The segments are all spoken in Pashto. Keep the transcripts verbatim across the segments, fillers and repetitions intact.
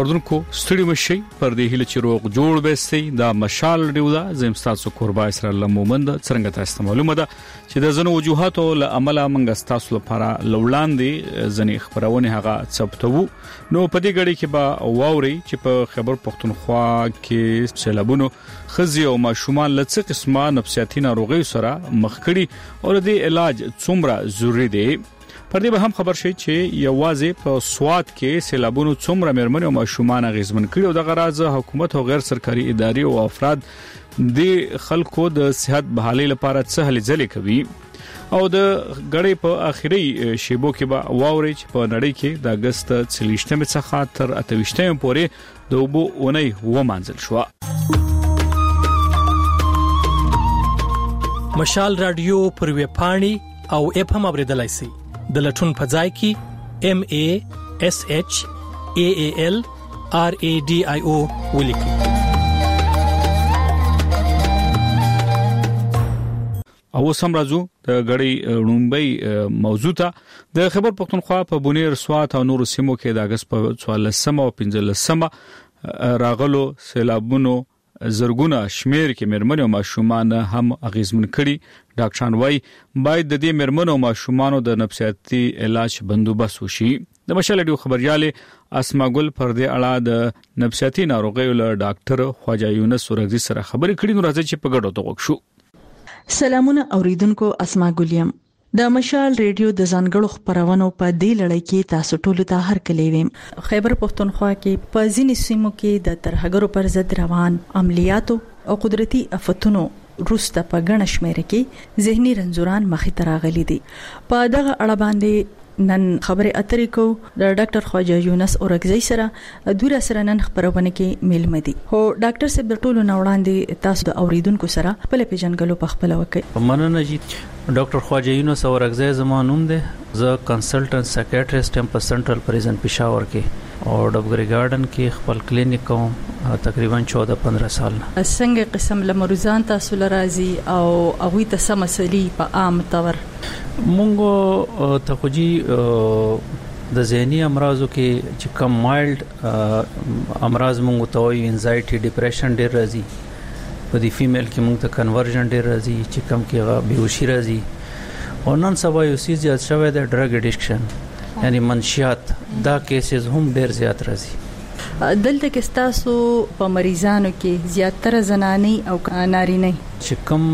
اردوونکو ستړي مشي پر دې هله چې روغ جوړ بهستي دا مشال ډیودا زم تاسو قربا اسرائیل لمومند څنګه تاسو معلومه ده چې د زنو وجوهاتو له عمله منګ تاسو لپاره لوړاندې ځنې خبرونه هغه ثبتو نو په دې غړي کې با واوري چې په خبر پښتونخوا کې سیلابونو خزي او ماشومان لڅ قسمه نفسیاتي ناروغي سره مخ کړي او د علاج څومره ضروری دی پر دې به هم خبر شي چې یوازې په سواد کې سیلابونو څومره مرمن او ماشومان غیزمن کړي او د غراض حکومت او غیر سرکاري ادارې او افراد د خلکو د صحت بحالي لپاره څه هلې ځلې کوي او د غړې په اخیری شیبو کې به واوري چې په نړۍ کې د اگست څلوېښتمې څخه تر اتهویشتمې پورې د اوبو اونۍ ومانځل شو. مشال رادیو پر ویب پاڼې او اپ هم اوریدلای شئ. د لټون په ځای کې M A S H A A L R A D I O ولیکئ. او سم راځو د غړي لومبي موضوع ته د خبر پښتونخوا په بونیر سوات او نور سیمو کې د اگست په څوارلسمه او پنځلسمه راغلو سیلابونو زرګونه شمیر کې مرمن او ماشومان هم اغیزمن کړي. ډاکټران وايي باید د دې مرمن او ماشومان د نفسیاتي علاج بندوبست وشي. د مشال ډیو خبرياله اسما ګل پر دې اړه د نفسیاتي ناروغیو له ډاکټر خواجه یونس ورغزي سره خبرې کړي. نو راځي چې په ګډو توګه شو. سلامونه اوریدونکو، اسما ګلیم د مشال ریډیو د ځانګړو خبرونو په دې لړۍ کې تاسو ټول ته هر کلی ویم. خیبر پښتونخوا کې په ځینې سیمو کې د ترهګرو پر ضد روان عملیاتو او قدرتي آفتونو روسته په غنښ شمېر کې ذهني رنځوران مخې ته راغلي دي. په دغه اړه باندې نن خبرې اترې کو د ډاکټر خواجه یونس اورغزي سره دوی سره نن خبرونه کې میلمه دي. هو ډاکټر صاحب د ټولو نوړاندې تاسو د اوریدونکو سره په پیژنګلو په خپل وکړي. مننه جی. ډاکټر خواجه یونس اورغزي زمانوم ده. زه کنسلټنټ سایکیاټریست هم په سنټرل پریزن پېښور کې او ډبګری ګارډن کې خپل کلینیک کوم تقریبا چودہ پندرہ سال نه. څنګه قسم لمرزان تاسو لرازي او هغه ته سمسلي په عام تور مونږ ته خوجي د ذهني امراضو کې چې کم مایلډ امراض مونږ ته وایي انزایټي ډیپریشن ډیر راځي. په دې فیمیل کې مونږ ته کنورژن ډیر راځي چې کم کې بیهوشي راځي. او نن سبا یو سیز زیات شوی د ډرګ اډیکشن یعنی منشیات دا کیسز هم ډیر زیات راځي. دلته کې تاسو په مریضانو کې زیاتره زناني او نارینه چې کوم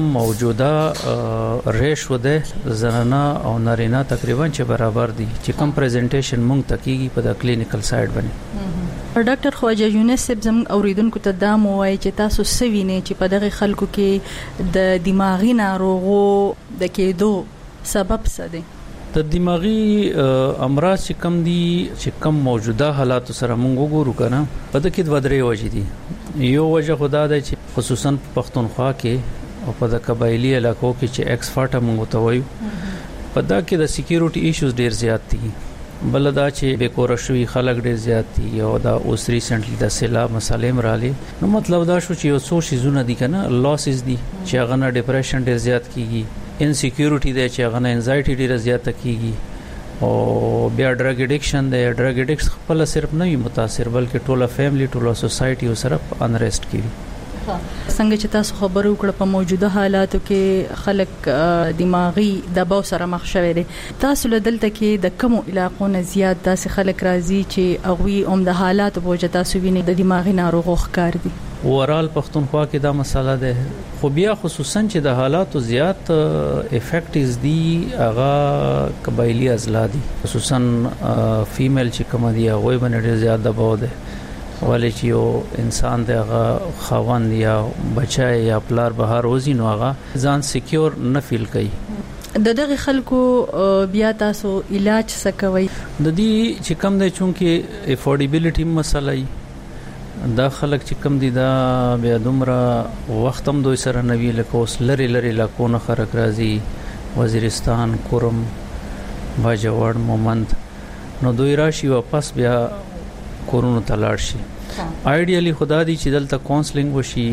موجوده ریشو ده زنانه او نارینه تقریبا چې برابر دي چې کوم پریزنټیشن مونږ تکیږي په د کلینیکل سایډ باندې. ډاکټر خواجه یونس صاحب زم اوریدونکو ته دا مو وایي چې تاسو سوینه چې په دغه خلکو کې د دماغي ناروغو د کېدو سبب څه دی؟ د دماغي امراض چې کم دي چې کم موجوده حالات سره مونږ وګورو کنه په دې کې د ودرې وجې دي. یو وجه خدا ده چې خصوصا پښتونخوا کې او په د قبایلی علاقو کې چې ایکس فاټه مونږ ته وایو په دا کې د سکیورټي ایشوز ډیر زیات دي. بل دا چې بیکور شوی خلک ډیر زیات دي او دا اوس ریسنټلی د سیلاب مسالې مرالي. نو مطلب دا شو چې یو څو شیزونه دي کنه لاسز دي چې هغه نه ډیپریشن ډیر زیات کیږي. انسیکیورټی دی چې هغه انزایټي ډیره زیاته کیږي او بیا ډرګ اډیکشن دی. ډرګ اډیکس خپل صرف نه وي متاثر بلکې ټوله فیملی ټوله سوسایټي سره انریسټ کیږي. څنګه چې تاسو خبرو کړ په موجوده حالاتو کې خلک دماغي دباو سره مخ شوي دي. تاسو له دلته کې د کوم علاقو نه زیات داسې خلک راځي چې هغه هم د حالاتو په وجه تاسو ویني د دماغي ناروغو ښکار دي؟ اورال پښتونخوا کې دا مسله ده خو بیا خصوصا چې د حالاتو زیات افیکټز دي هغه قبایلی ازلا دي خصوصا فیمیل چې کوم دي هغه باندې زیات دباو ده ولې چې یو انسان دغه خاوند یا بچای یا پلار بهر وزي نو هغه ځان سکیور نه فیل کوي. د دغه خلکو بیا تاسو علاج څه کوي؟ د دې چې کم دی چونکه افورډیبিলিټي مسله ای دا خلک چې کم دي دا بیا دومره وخت هم دوی سره نوی لکه اوس لری لری لاکونه خلک راځي وزیرستان کورم باجوړ مومند نو دوی راشي واپس بیا کورونو ته لاړ شي. آیډیالي خدا دي چې دلته کونسلینګ وشي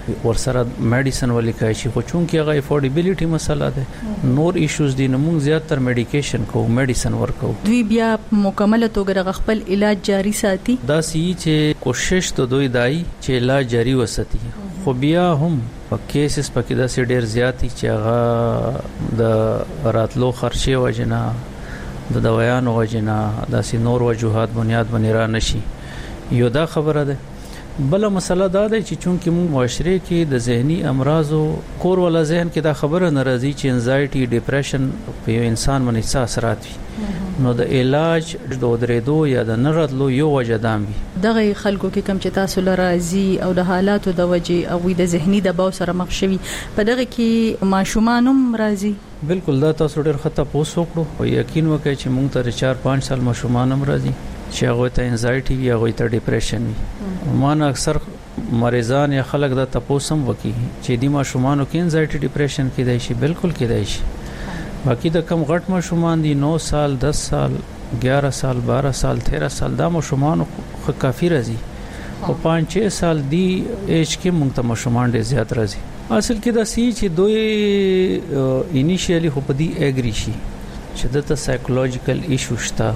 ورسره میډیسن ولیکای شي خو چون کې هغه افورډیبিলিټي مسله ده نور ایشوز دي نو موږ زیاتره میډیکیشن کوو میډیسن ورکو دوی بیا مکمل توګه خپل علاج جاری ساتي دا سی چې کوشش ته دوی دای چې علاج جاری وساتي خو بیا هم په کیسز پکې دا سي ډیر زیاتی چې هغه د راتلو خرچه وجنه د دوايانو وجنه دا سي نور وجوهات بنیاد باندې را نشي یو دا خبره ده بل مسله دا ده چې چونکه موږ معاشره کې د ذهني امراضو کور ولا ذهن کې دا خبره ناراضي چې انزایټي ډیپریشن په یو انسان باندې څه اثرات وي نو د علاج د درېدو یا د نراتلو یو وجه دام وي دغه خلکو کې کم چې تاسو لرازي او د حالاتو د وجه او د ذهني دباو سره مخ شوي په دغه کې ماشومانم راځي بالکل دا تاسو ډېر خطا پوسو کړو او یقین وکړئ چې موږ ته چار پنځه سال ماشومانم راځي چې هغه ته انزایټي وي هغه ته ډیپریشن وي مانه اکثر مریضان یا خلک دا تاسو هم وکي چې دی ماشومانو کې انزایټي ډیپریشن کې دی شي بالکل کې دی شي باقي د کم غټ ماشومان دي نو سال دس سال ग्यारह سال بارہ سال تیرہ سال دا ماشومان خو کافي راځي او پنځه چھ سال دی ایج کې موږ ته ماشومان ډېر زیات راځي اصل کې دا سی چې دوی انیشیلی خو په دې اګری شي چې دته سایکولوژیکل ایشو شته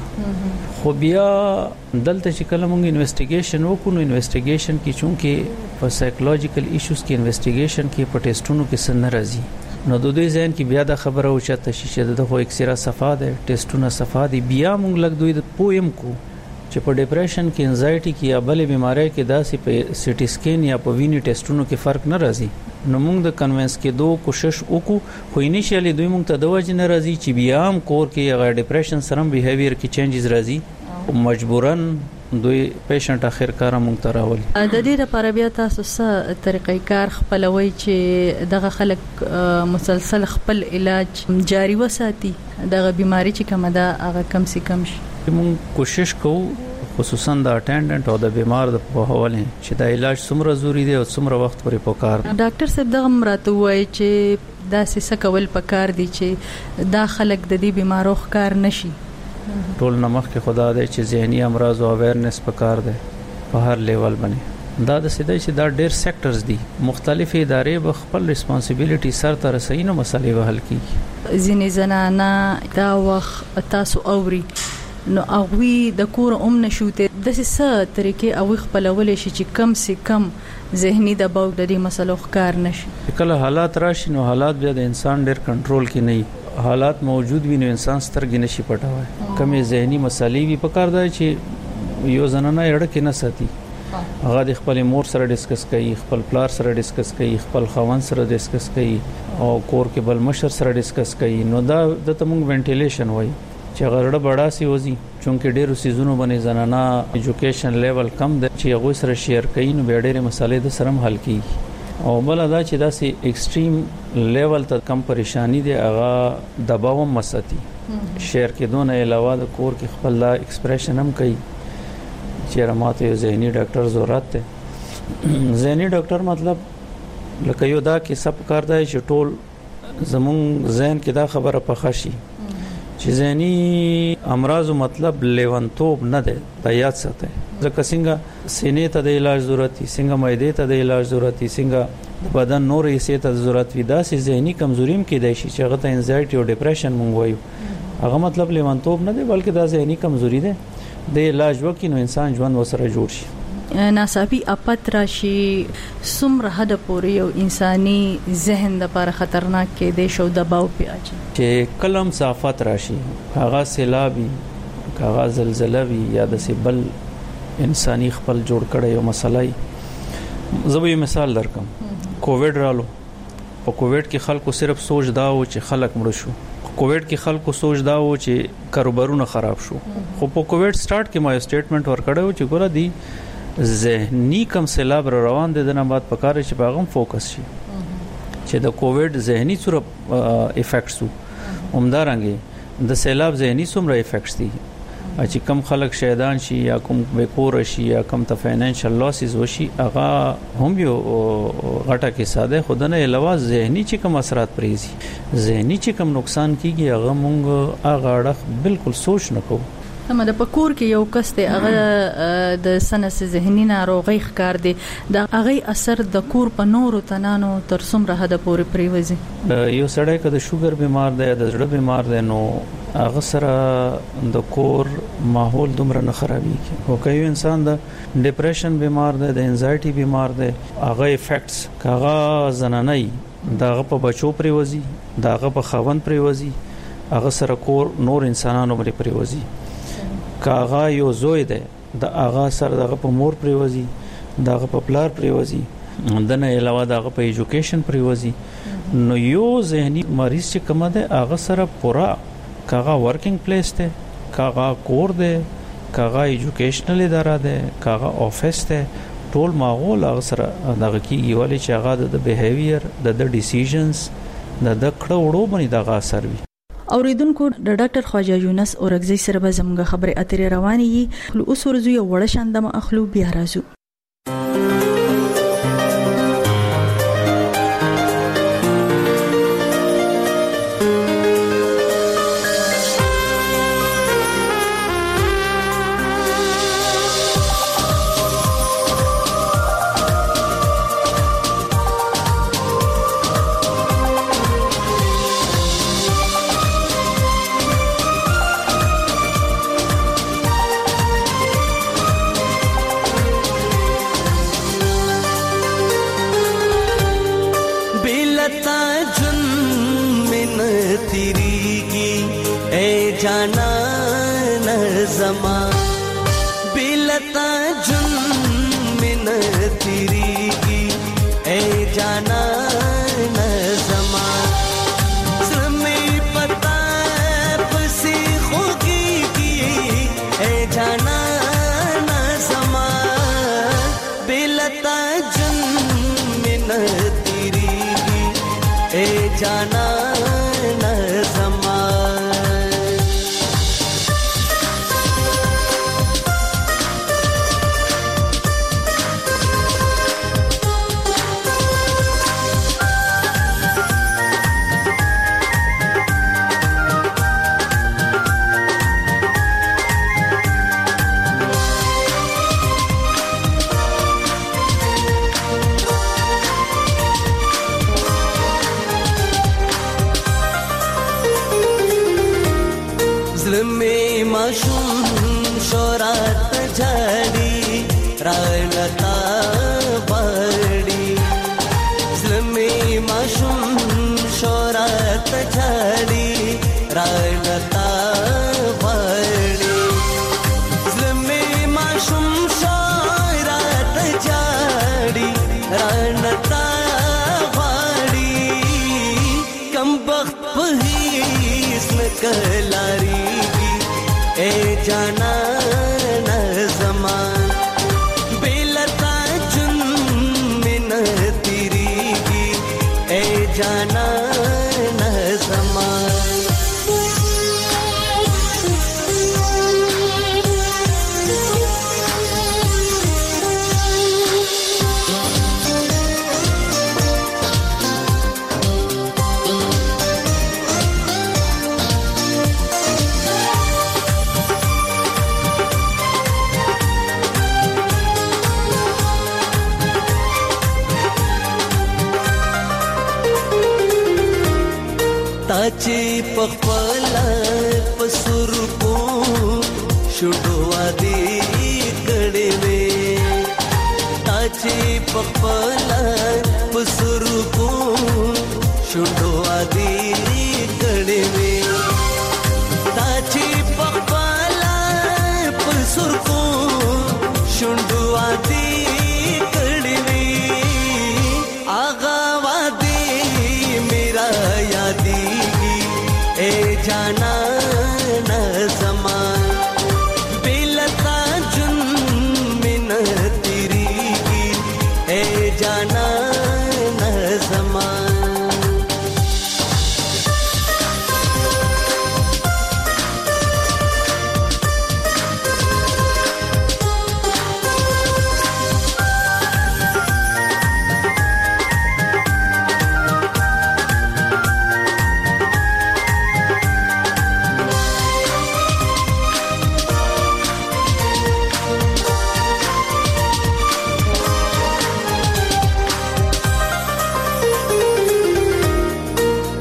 خو بیا دلته چې کله موږ انویسټیګیشن وکړو نو انویسټیګیشن کې چونکه په سایکولوژیکل ایشوز کې انویسټیګیشن کې په ټیسټونو کې سن راځي نو د دوی ځین کې بیا د خبره او چاته چې د خو اکسره صفه ده ټیسټونه صفه دي بیا موږ لګ دوی د پویم کو چې په ډیپریشن کې انزایټي کې یا بلې بیماری کې داسې په سی ټي سکین یا په ویني ټیسټونو کې فرق نه راځي نو موږ د کنوینس کې دوه کوشش وکړو خو انیشیلی دوی موږ ته د وجه نه راځي چې بیا هم کور کې هغه ډیپریشن سره بیهیویر کې چینجز راځي او مجبورن دوی پیشنټ اخر کار موږ ته راولي د دې لپاره بیا تاسو څه طریقې کار خپلوي چې دغه خلک مسلسل خپل علاج جاری وساتي دغه بیماری چې کومه ده هغه کم سي کم شي موږ کوشش کوو خصوصا د اټینډنټ او د بیمار د په حواله چې د علاج څومره ضروری دی او څومره وخت پورې پکار ډاکټر صاحب دغه مراته وایي چې دا څه کول پکار دي چې دا خلک د دې بیمارو ښکار نشي ټول نمخ کې خدا دې چې ذهني امراض او اویرنس پکار دی په هر لیول باندې دا د سیده چې دا ډېر سېکټرز دي مختلف ادارې به خپل ریسپانسیبিলিټي سر ته رسوي نو مسلې به حل کیږي ځینې زنانه دا وخت تاسو اوري نو اووی د کور اوم نشوته د څه طریقې او خپلول شي چې کم سي کم ذهني دباو د دې مسلو ښکار نشي کله حالات راشي نو حالات بیا د انسان ډېر کنټرول کې نه حالات موجود وي نو انسان سترګې نشي پټوي کمې ذهني مسلې وي پکار دی چې یو زنانه اړه کې نه ساتي هغه د خپل مور سره ډیسکس کوي خپل پلار سره ډیسکس کوي خپل خاوند سره ډیسکس کوي او کور کې بل مشر سره ډیسکس کوي نو دا د تمنګ وینټیلیشن وایي چې غړډه بڑا سی وځي چونکه ډیرو سيزونو باندې زنانا ایجوکیشن لیول کم دی چې هغه سره شیر کوي نو به ډیره مسالې د سره حل کیږي او بل دا چې دا سي ایکسټریم لیول ته کم پریشانی دی هغه دباو مساتی شیر کې دونه علاوه د کور کې خپل لا ایکسپریشن هم کوي چې رماته ذهني ډاکټر ضرورت دی ذهني ډاکټر مطلب لکه یو دا کې سب کار دی چې ټول زمون ذهن کې دا خبره پخه شي چې ذهني امراض مطلب لیونتوب نه ده دا یاد ساتئ ځکه څنګه سینې ته د علاج ضرورت دي څنګه معدې ته د علاج ضرورت دي څنګه بدن نور یې ته ضرورت وي دا سي ذهني کمزوري هم کې دی چې هغه ته انزایټي او ډیپریشن مونږ وایو هغه مطلب لیونتوب نه دی بلکې دا ذهني کمزوري ده د علاج وکړي نو انسان ژوند وسره جوړ شي ناڅاپي اپت راشي څومره حد پورې یو انساني ذهن د لپاره خطرناک کې دی شو دباو پیاچي چې کلم صافت راشي هغه سیلابي هغه زلزلہ وي یا د سبل انساني خپل جوړ کړي یو مسله زه به مثال درکم کووډ رالو په کووډ کې خلکو صرف سوچ دا و چې خلک مړ شو کووډ کې خلکو سوچ دا و چې کاروبارونه خراب شو خو په کووډ سٹارټ کې ما یو سټیټمنټ ورکړو چې ګوره دی ذهني کم سیلاب روان دي دنه بعد پکاره چې باغم فوکس شي چې د کووډ ذهني سره افیکټس همدارنګي د سیلاب ذهني سره افیکټس دي چې کم خلک شهیدان شي یا کوم بیکور شي یا کم ته فاینانشل لاسز وشي هغه هم یو غټه کې ساده خودنه علاوه ذهني چې کم اثرات پریزي ذهني چې کم نقصان کیږي هغه مونږ هغه اړه بالکل سوچ نه کوو هم د پکور کې یو کس دی هغه د سنس ذهني ناروغي ښکار دی د هغه اثر د کور په نورو تنانو تر څومره حد پورې پریوزي. یو سړی که د شوګر بیمار دی د زړه بیمار دی نو هغه سره د کور ماحول دومره نه خرابېږي. او که یو انسان د ډیپریشن بیمار دی د انزایټي بیمار دی هغه افیکټس هغه زنانه دغه په بچو پریوزي دغه په خاوند پریوزي هغه سره کور نور انسانانو باندې پریوزي. کاغه یو زوی دی د هغه سره دغه په مور پریوزي دغه په پلار پریوزي دنه علاوه دغه په ایجوکیشن پریوزي. نو یو ذهني مریض چې کوم دی هغه سره پورا کاغه ورکینګ پلیس دی کاغه کور دی کاغه ایجوکیشنل اداره دی کاغه افیس دی ټول ماحول هغه سره دغه کیږي ولی چې هغه د بیهیویر د د ډیسیژنز د د کړه وړو باندې دغه اثر وي. اوریدونکو د ډاکټر خواجه یونس اورګزی سره به زموږ خبرې اترې روانې یي. اوس ورځو یو وړه شاندمه اخلو بیا راځو. چې پخپل پسور کو شډوا دی کړي وې چې پخپل پسور کو شډوا دی کړي وې چې پخپل پسور کو شډوا دی کړي وې آغا وادي میرا یادی اے جانا نہ زمان بلتا جن من تیری اے جانا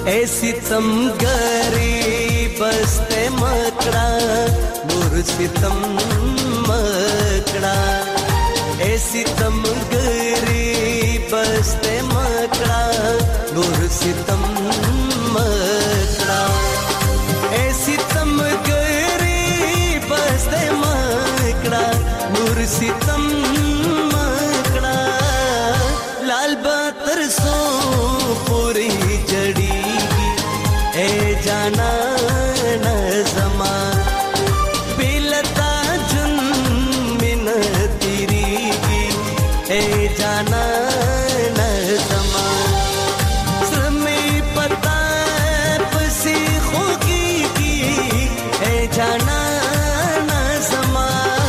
ऐसी तम गरीब बस्ते मकड़ा नूर सितम मकड़ा ऐसी तम गरीब बस्ते मकड़ा नूर सितम मकड़ा ऐसी तम गरीब बस्ते मकड़ा नूर सितम मकड़ा लाल बातर सो पूरी जड़ी ए जाना न जमा पिलता जुन मिन तेरी की ए जाना न जमा समय पता पसी खोगी की ए जाना न जमा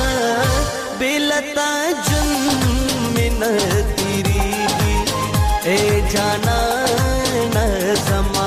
पिलता जुन मिन तेरी की ए जाना न जमा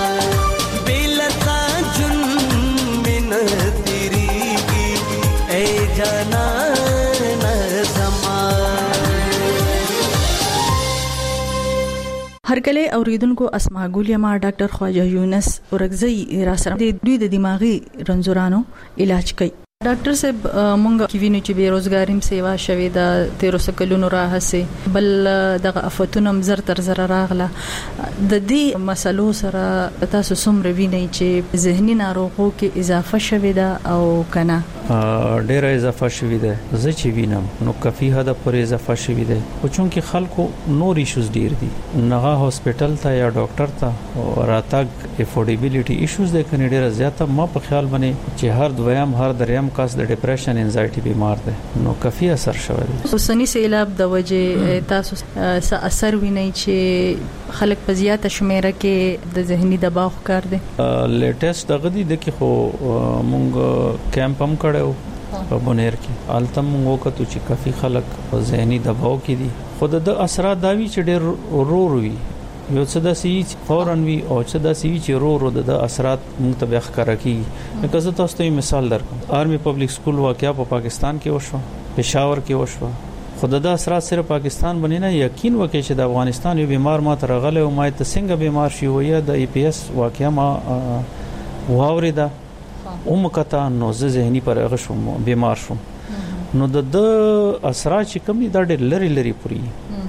هرکله اوریدونکو اسماء ګولیا ما ډاکټر خواجه یونس اورګزی را سره د دوی د دماغي رنځورانو علاج کوي. ډاکټر صاحب مونږ کې وینو چې بیروزګاریم سیوا شوي د تیرو سکلونو راهسه بل دغه افتونم زر تر زر راغله د دې مسلو سره تاسو څومره وینئ چې ذهني ناروغو کې اضافه شوي ده او کنه؟ ډیره اضافه شوي ده زه چې وینم نو کافي حد پورې اضافه شوي ده خو چونکې خلکو نور ایشوز ډیر دي نغه هاسپټل ته یا ډاکټر ته راتګ افورډیبিলিټي ایشوز ده کني ډیره زیاته ما په خیال باندې چې هر دویم هر دریم کس د ډیپریشن انزایټي بیمار ده نو کافي اثر شوی دی. اوسنی سیلاب د وجه تاسو څه اثر وینئ چې خلک په زیاته شمیره کې د ذهني دباو ښکار دي؟ لیټیسټ دغه دی د کې خو مونږ کیمپ هم کړو په بونیر کې الته مونږ وکړو چې کافي خلک په ذهني دباو کې دي خود د اثرات داوی چې ډېر ورور وي یو څه د سیچ فورن وی او څه د سیچ رو رو د اثرات متبخ کړکی لکه زه تاسو ته مثال درکوم آرمی پبلک سکول واقعیا په پاکستان کې وشو پېښور کې وشو خود د اثرات صرف پاکستان باندې نه یقین وکړي چې د افغانستان یو بیمار ما تر غلې او ما ته څنګه بیمار شي ویا د ای پی ایس واقعیا ما واوریدا اوم کته نو زه ذهني پرغه شوم بیمار شوم نو د اثرات چې کوم د ډېر لري لري پوری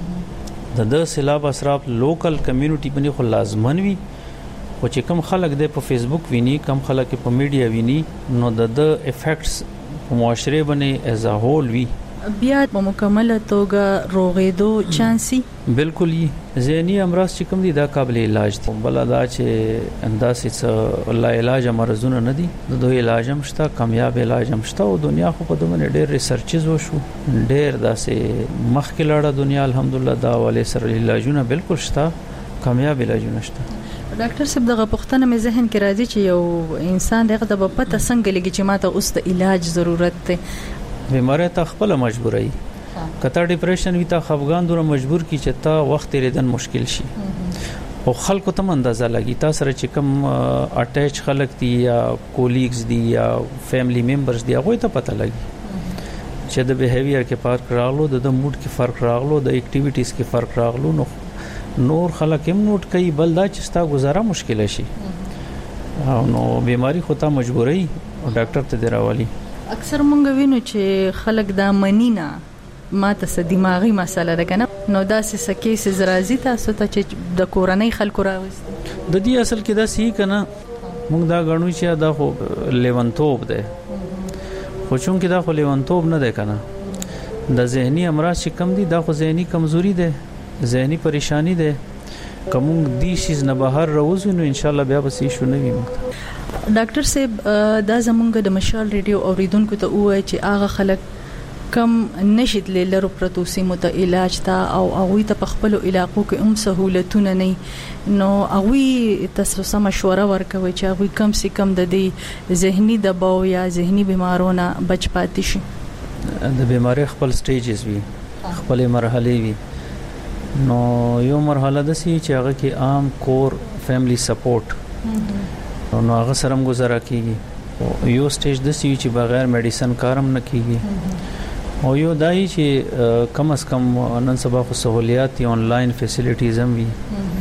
د د سیلاب اثرات لوکل کمیونټي باندې خو لازمن وي او چې کوم خلک د په فیسبوک ویني کم خلک په میډیا ویني نو د د افیکټس په معاشره باندې از ا هول وي بیا په مکمل توګه روغېدو چانسي بالکل ذهني امراض چې کوم دي دا قابل علاج دي بل دا چې انداسې څه لا علاج مرزونه نه دي د دوی علاج هم شته کامیاب علاج هم شته او دنیا خو په دمن ډېر ریسرچز وشو ډېر داسې مخکې لاړه دنیا الحمدلله دا ولې سره علاجونه بالکل شته کامیاب علاجونه شته. ډاکټر صاحب دغه پښتنه مې ذهن کې راځي چې یو انسان دغه د پته څنګه لګي چې ماته اوس د علاج ضرورت دی بیماری ته خپل مجبورای کته ډیپریشن وی ته خفګان دوره مجبور کی چې تا وخت ریدن مشکل شي او خلکو ته اندازه لګی تاسو سره چې کوم اٹیچ خلک دي یا کولیګز دي یا فیملی ممبرز دي هغه ته پته لګي چې د بیهیویر کې فرق راغلو د موډ کې فرق راغلو د اکټیویټیز کې فرق راغلو نو نور خلک هم نوٹ کوي بل دا چې ستا گزاره مشکل شي نو بیماری خو ته مجبورای او ډاکټر ته دراوالي. اکثر مونږ وینو چې خلک دا منینا ماته س دماغي مسله ده کنه نو دا څه کیسز راځي تاسو ته چې د کورنۍ خلکو راوست د دې اصل کې دا سی کنه مونږ دا غنو چې دا خو لیونتوب ده خو چون کې دا خو لیونتوب نه ده کنه د ذهني امراض چې کم دي دا خو ذهني کمزوري ده ذهني پریشانی ده کوم دې شیز نه بهر راوځو نو ان شاء الله بیا به شي شو نه وي. ډاکټر صاحب دا زمونږ د مشال ریډیو اوریدونکو ته وایي چې هغه خلک کم نشید لرو پروتو سیمو ته علاج تا او هغه ته په خپل علاقو کې هم سہولتونه نه نو هغه تاسو سم مشوره ورکوي چې هغه کم سي کم د دې ذهني دباو یا ذهني بیمارونو بچ پاتې شي. د بیماری خپل سټیجز وي خپل مرحله وي نو یو مرحله د سي چې هغه کې عام کور فیملی سپورټ نو هغه سره گزاره کیږي یو سټیج د سی چې بغیر میډیسن کارم نه کیږي او یو دای چې کم از کم نن سبا خو سہولیات آنلاین فیسیلیټیز هم وي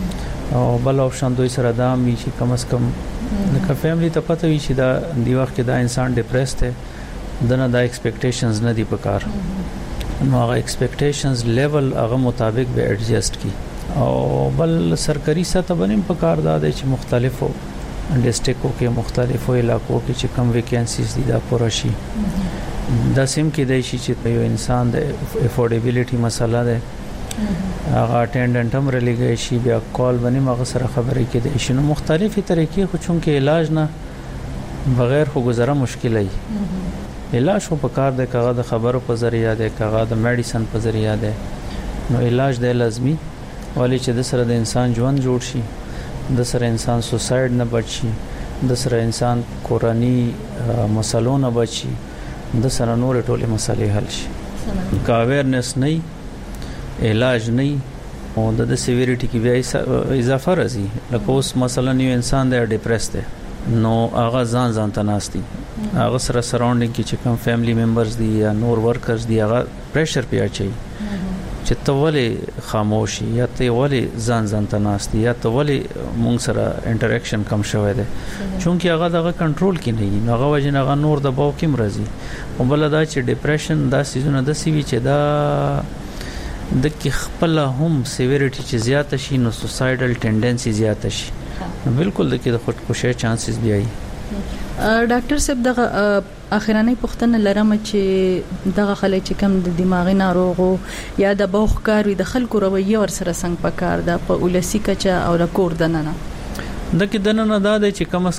او بل اپشن دوی سره دا می چې کم از کم لکه فیملی ته پته وي چې دا دی وخت کې دا انسان ډیپریس دی دنه دا ایکسپیکټیشنز نه دی پکار نو هغه ایکسپیکټیشنز لیول هغه مطابق به ایڈجسټ کی او بل سرکاري سطح باندې پکار دا دی چې مختلفو ډیسټریکټو کې مختلفو علاقو کې چې کم ویکینسیز دي دا پوره شي دا سیم کې دی چې یو انسان د افورډیبিলিټي مسله ده هغه اټینډنټ هم رلیږي شي بیا کال باندې مغه سره خبرې کېدې شي نو مختلفي طریقې خو چون کې علاج نه بغیر خو گزاره مشکل ای علاج خو په کار د کاغذ خبرو په ذریعہ ده کاغذ د میډیسن په ذریعہ ده نو علاج د لازمی ولی چې د سره د انسان ژوند جوړ شي د سره انسان سوساید نه بچي د سره انسان کورانی مسلو نه بچي د سره نور ټولې مسلې حل شي کا اویرنس نه علاج نه او د سیویریټي کې بیا اضافه راځي لکه اوس مثلا یو انسان د ډیپریس دی نو هغه ځان ځان تناستي هغه سره سراوندینګ کې چې کوم فیملی ممبرز دي یا نور ورکرز دي هغه پریشر پیا چي چې توله خاموشي یا ته ولی ځان ځان تناستي یا ته ولی مونږ سره انټریکشن کم شوی دی چونکی هغه دغه کنټرول کې نه وي هغه وجه هغه نور د باو کې مرزي او بل دا چې ډیپریشن دا سيزونه د سی وی چې دا د کې خپل هم سیویریټي چې زیات شي نو سوسایډل ټینډنسي زیات شي بالکل د کې د خودکشي چانسز بیا وي ډاکټر صاحب دغه اخرانه پوښتنه لرم چې دغه خلک چې کم د دماغي ناروغو یا د بوخ کاروي د خلکو رویه ور سره څنګه پکار ده په ولسی کچا او رکور دننه د کې دننه دا د چې کم اس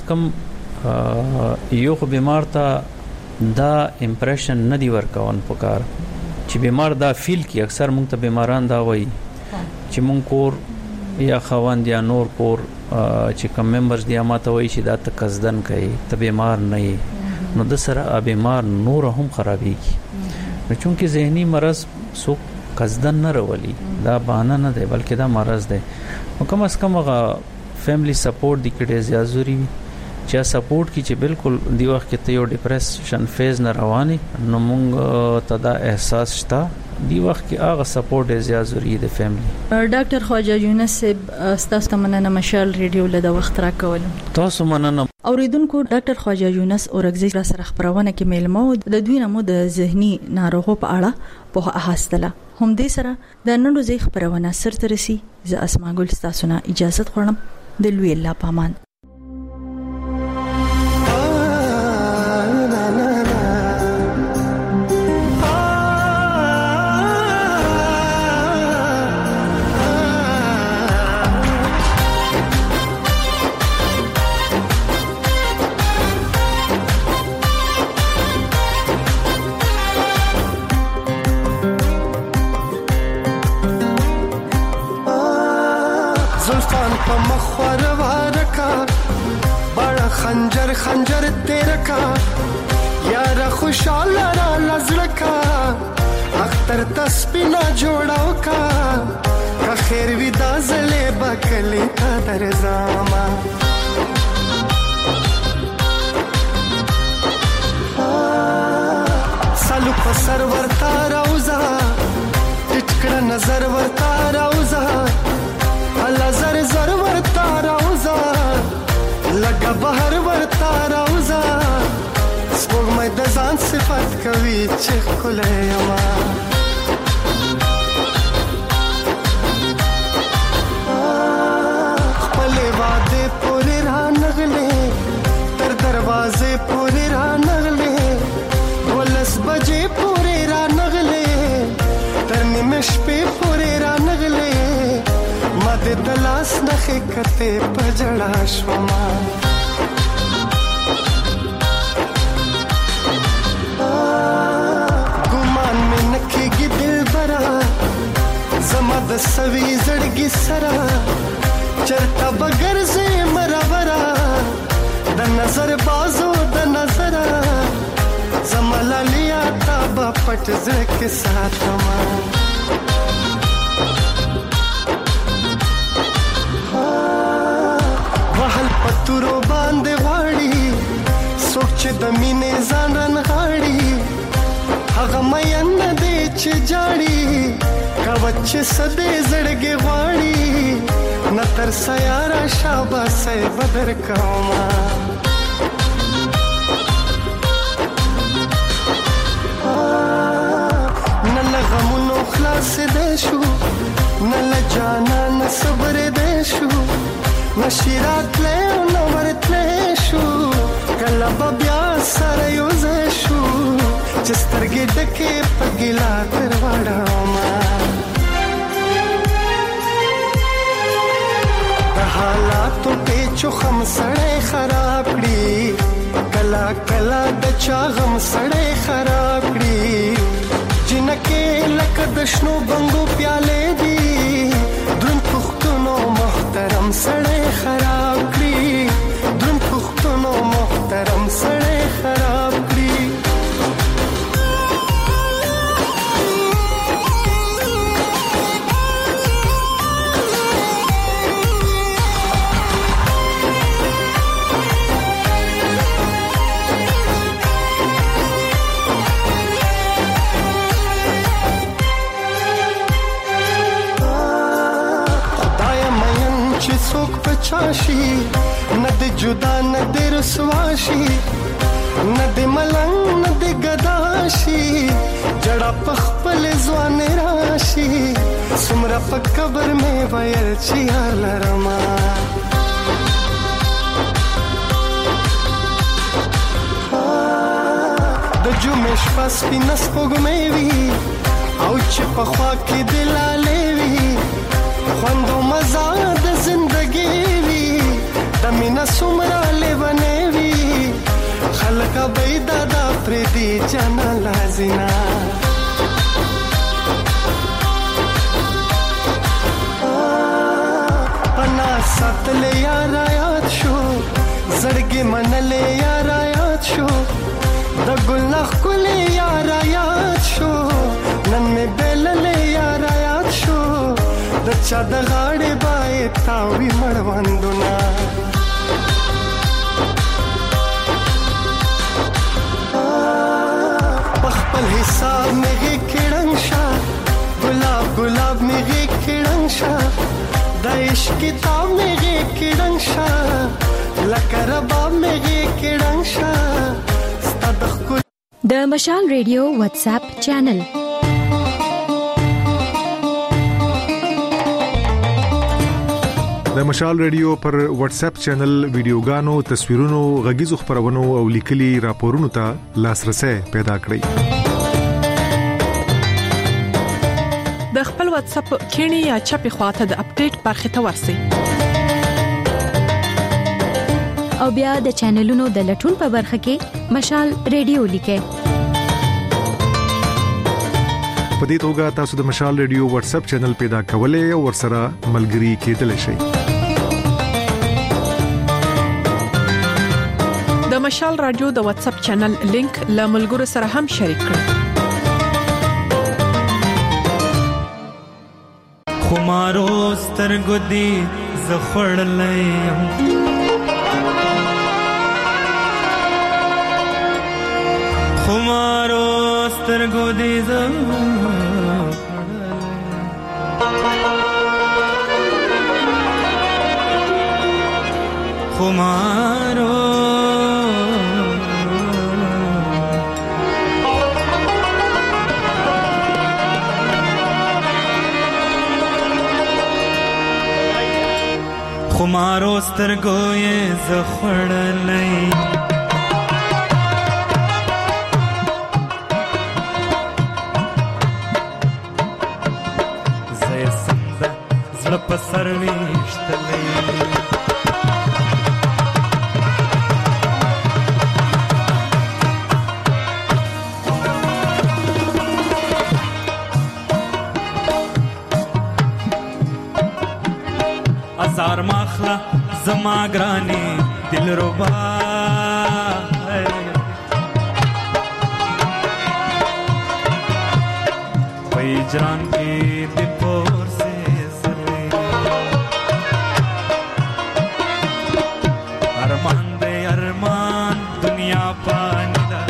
کم یو خو بیمار ته دا امپریشن نه دی ورکون پکار چې بیمار دا فیل کی اکثر مونږ ته بیماران دا وایي چې مونږ کور یا خوان یا نور کور چې کوم ممبرز دی ماته وایي چې دا تکزدن کوي ته بیمار نه یې نو د سره بیمار نور هم خرابېږي نو چونکه ذهني مرض سو قصدن نه راولي دا بهانه نه دی بلکې دا مرض دی نو کم از کم هغه فیملی سپورټ دی کډه زیات ضروری وي چې سپورټ کی چې بالکل دی وخت کې ته یو ډیپریشن فیز نه رواني نو مونږ ته دا احساس شته دی وخت کې هغه سپورټ زیات ضروری دی فیملی ډاکټر خواجه یونس تاسو ته مننه مشال ریډیو له د وخت راکول تاسو مننه اوریدونکو ډاکټر خواجه یونس اورګزی را سره خبرونه کې میلمو د دوی نمو د ذهني ناروغو په اړه په احاستله هم دې سره د نړۍ زی خبرونه سره رسي ز اسماء ګل تاسو نه اجازه غواړم د لوی الله پامان खंजर खंजर तेरे का यार खुशाला रा नजर का अख्तर तस्बीना जोड़ाओ का का खैर विदा जले बकली का दरजामा सालू पसर वरता रौजा टिचकड़ा नजर वरता रौजा अल्लाह जर जर वरता रौजा लगा बहर ورتا راوزا سپوږ مې د ځان صفات کوي چې خله یما خپل واده پورې را نغلې تر دروازې پورې را نغلې ولس بجې پورې را نغلې تر نیمه شپې پورې را نغلې مده دلاس نخې کته پجړا شوما د سوي زړګي سره چرته بغیر زې مرورا د نظر بازو د نظر زملالیا تا با پټ زکه ساتما وحل پتورو باندې غاړي سوچ د مینې ځانن غاړي هغه مې نه دې چې جاړي کاوچ سدې زړګي غواړي نت تر سیارا شاباسه بدر کوما نل غمونو خلاص دې شو نل جانا نه صبر دې شو نشیرات له نو ورتلې شو کله بیا سره یو ځای شو چې سترګې ډکې په ګیلا تر وړاما حالاتو پیچو خم سړی خراب کړي کلا کلا د چا غم سړی خراب کړي جنکه لکه د شنو بنګو پیاله دي دن پختونو محترم سړی خراب کړي دن پختونو محترم سړی خراب کړي څوک پچاشي نه د جدا نه د رسواشي نه د ملنګ نه د گداشي جړه پخپل ځوان راشي سمره په قبر مې ویل چې یار لرما د جمعې شپه سپینه سپوږمۍ وي او چې په خوا کې دلالې وي خوند او مزه د زندګي وي د مینا سمره لیونه وي خلک به دادا پر دې جنا لازینا پنا ساتل یار یاد شو زړګي منل یار یاد شو د ګل نخ کول یار یاد شو نن مې بلل یار یاد شو د چا د غاړې بای تاوی مړوندونه پخپل حساب مې کېړنګ شا ګلاب ګلاب مې کېړنګ شا د عشق کتاب مې کېړنګ شا لکه رباب مې کېړنګ شا ستاد خو د مشال ریډیو واتس اپ چینل د مشال ریډیو پر واتس اپ چینل ویډیوګانو تصویرونو غږیزو خبرونو او لیکلي راپورونو ته لاسرسي پیدا کړئ د خپل واتس اپ کینی یا چپی خواته د اپډیټ برخه ته ورسئ او بیا د چینلونو د لټون په برخه کې مشال ریډیو لیکئ په دې توګه تاسو د مشال ریډیو واتس اپ چینل پیدا کولای او ورسره ملګري کېدلی شئ د مشال رادیو د واتس اپ چینل لینک له ملګرو سره هم شریک کړئ خمارو سترګو دې زخړلې خمارو سترګو دې زخړلې خمارو خمارو سترګو یې زخړلې زې سند زړه په سر وشتلې ازار ماخلا زما ګرانی دلربا پېجران کې د پور سے سره ارمان دې ارمان دنیا پانی دا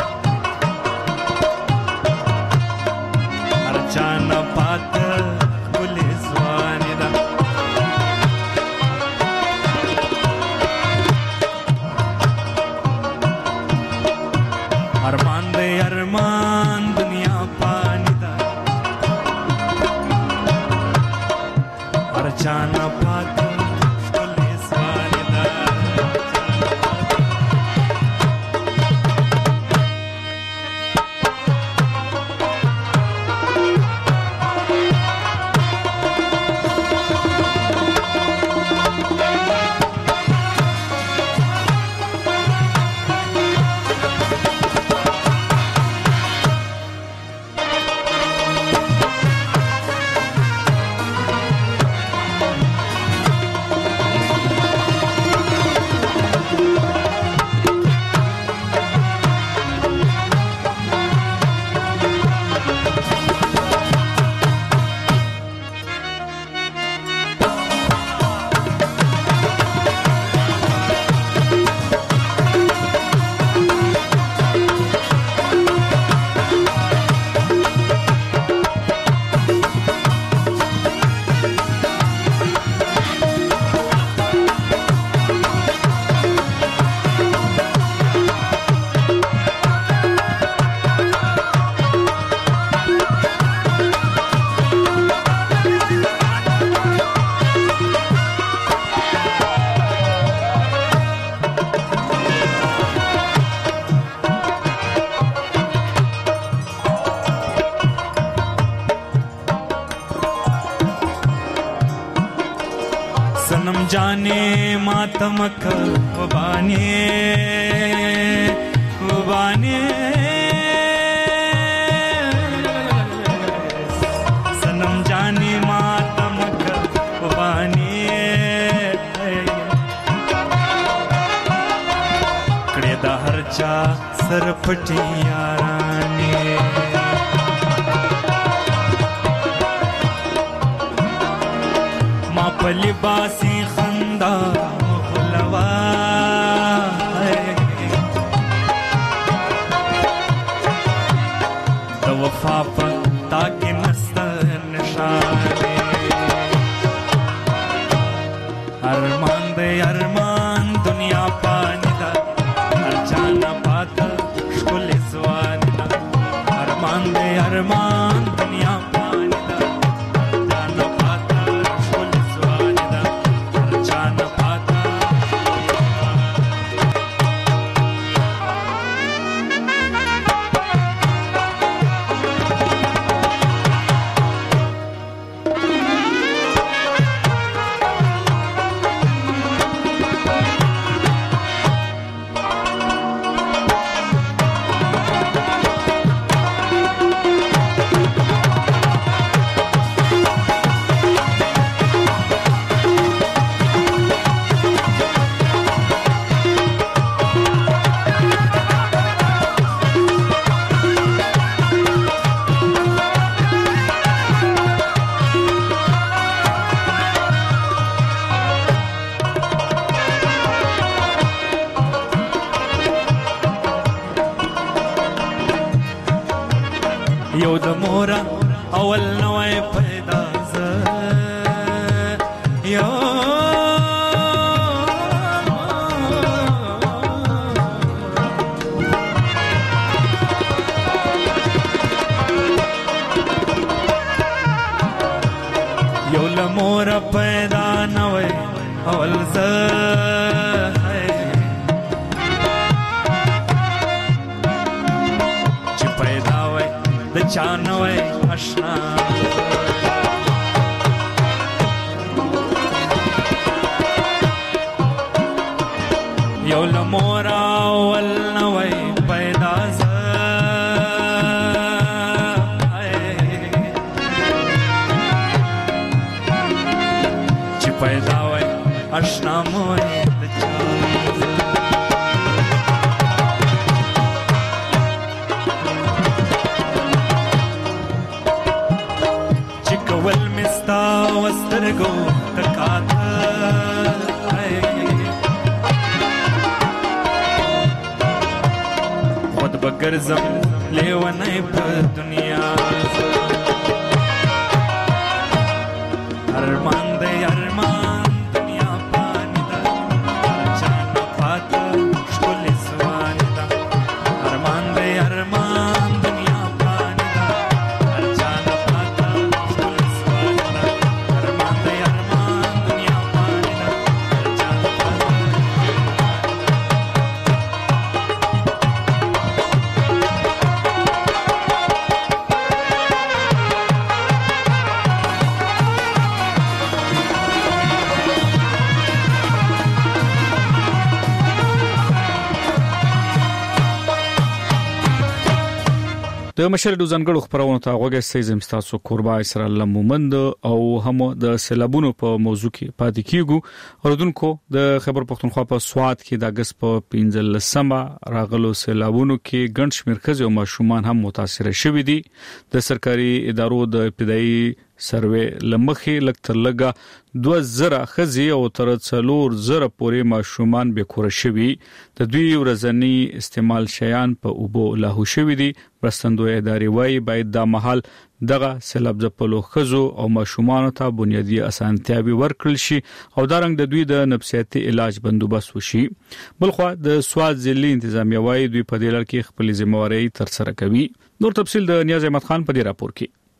ارچانا پات ګلې زوانی دا जाने मातम का वबाने वबाने सनम जाने मातम का वबाने कड़े दा हर चा सर फटी याराने पली बासी खंदा खुलवा द वफा पर ताकि नस्तर निशाने अरमान दे अरमान दुनिया पानी दा हर जाना पाता शुल स्वानी दा अरमान दे अरमान दुनिया पानी दा یو د مورا اول نوای پیدا ز یو یو ل مورا پیدا نوای اول ز چانوي آشنا یو لمورا ول نوي پیدا ز چې پیدا وای آشنا مو وسترګو تکاته خود بګرزم لیونی په دنیا ارمان دې ارمان دنیا پانی دا جان پاته شکل سوان دا ارمان دې ارمان دنیا پانی دا جان پاته شکل سوان دا د مشر د ځنګړو خبرونو ته غوږی سیزم تاسو قربا اسرائیل مومند او هم د سیلابونو په موضوع کې پاتې کیږو اوردونکو د خبر پښتونخوا په سواد کې د اگست په پنځلسمه راغلو سیلابونو کې ګڼ شمېر ښځې او ماشومان هم متاثر شوي دي د سرکاري ادارو د ابتدایي سروې لمخې لکتر لګه دوه زره ښځې او تر څلور زره پورې ماشومان به کور شوي د دوی ورځنی استعمال شیان په اوبو لاهو شوي دي برستندوی ادارې وايي باید د محل دغه سیلاب ځپلو ښځو او ماشومان ته بنیادی اسانتیاوي ورکړل شي او دارنګ د دوی د نفسیاتي علاج بندوبست وشي بلخو د سواد ضلعي انتظامیه وايي دوی په دې لړ کې خپل ځمواري تر سره کوي نور تفصيل د نیاز احمد خان په دې راپور کې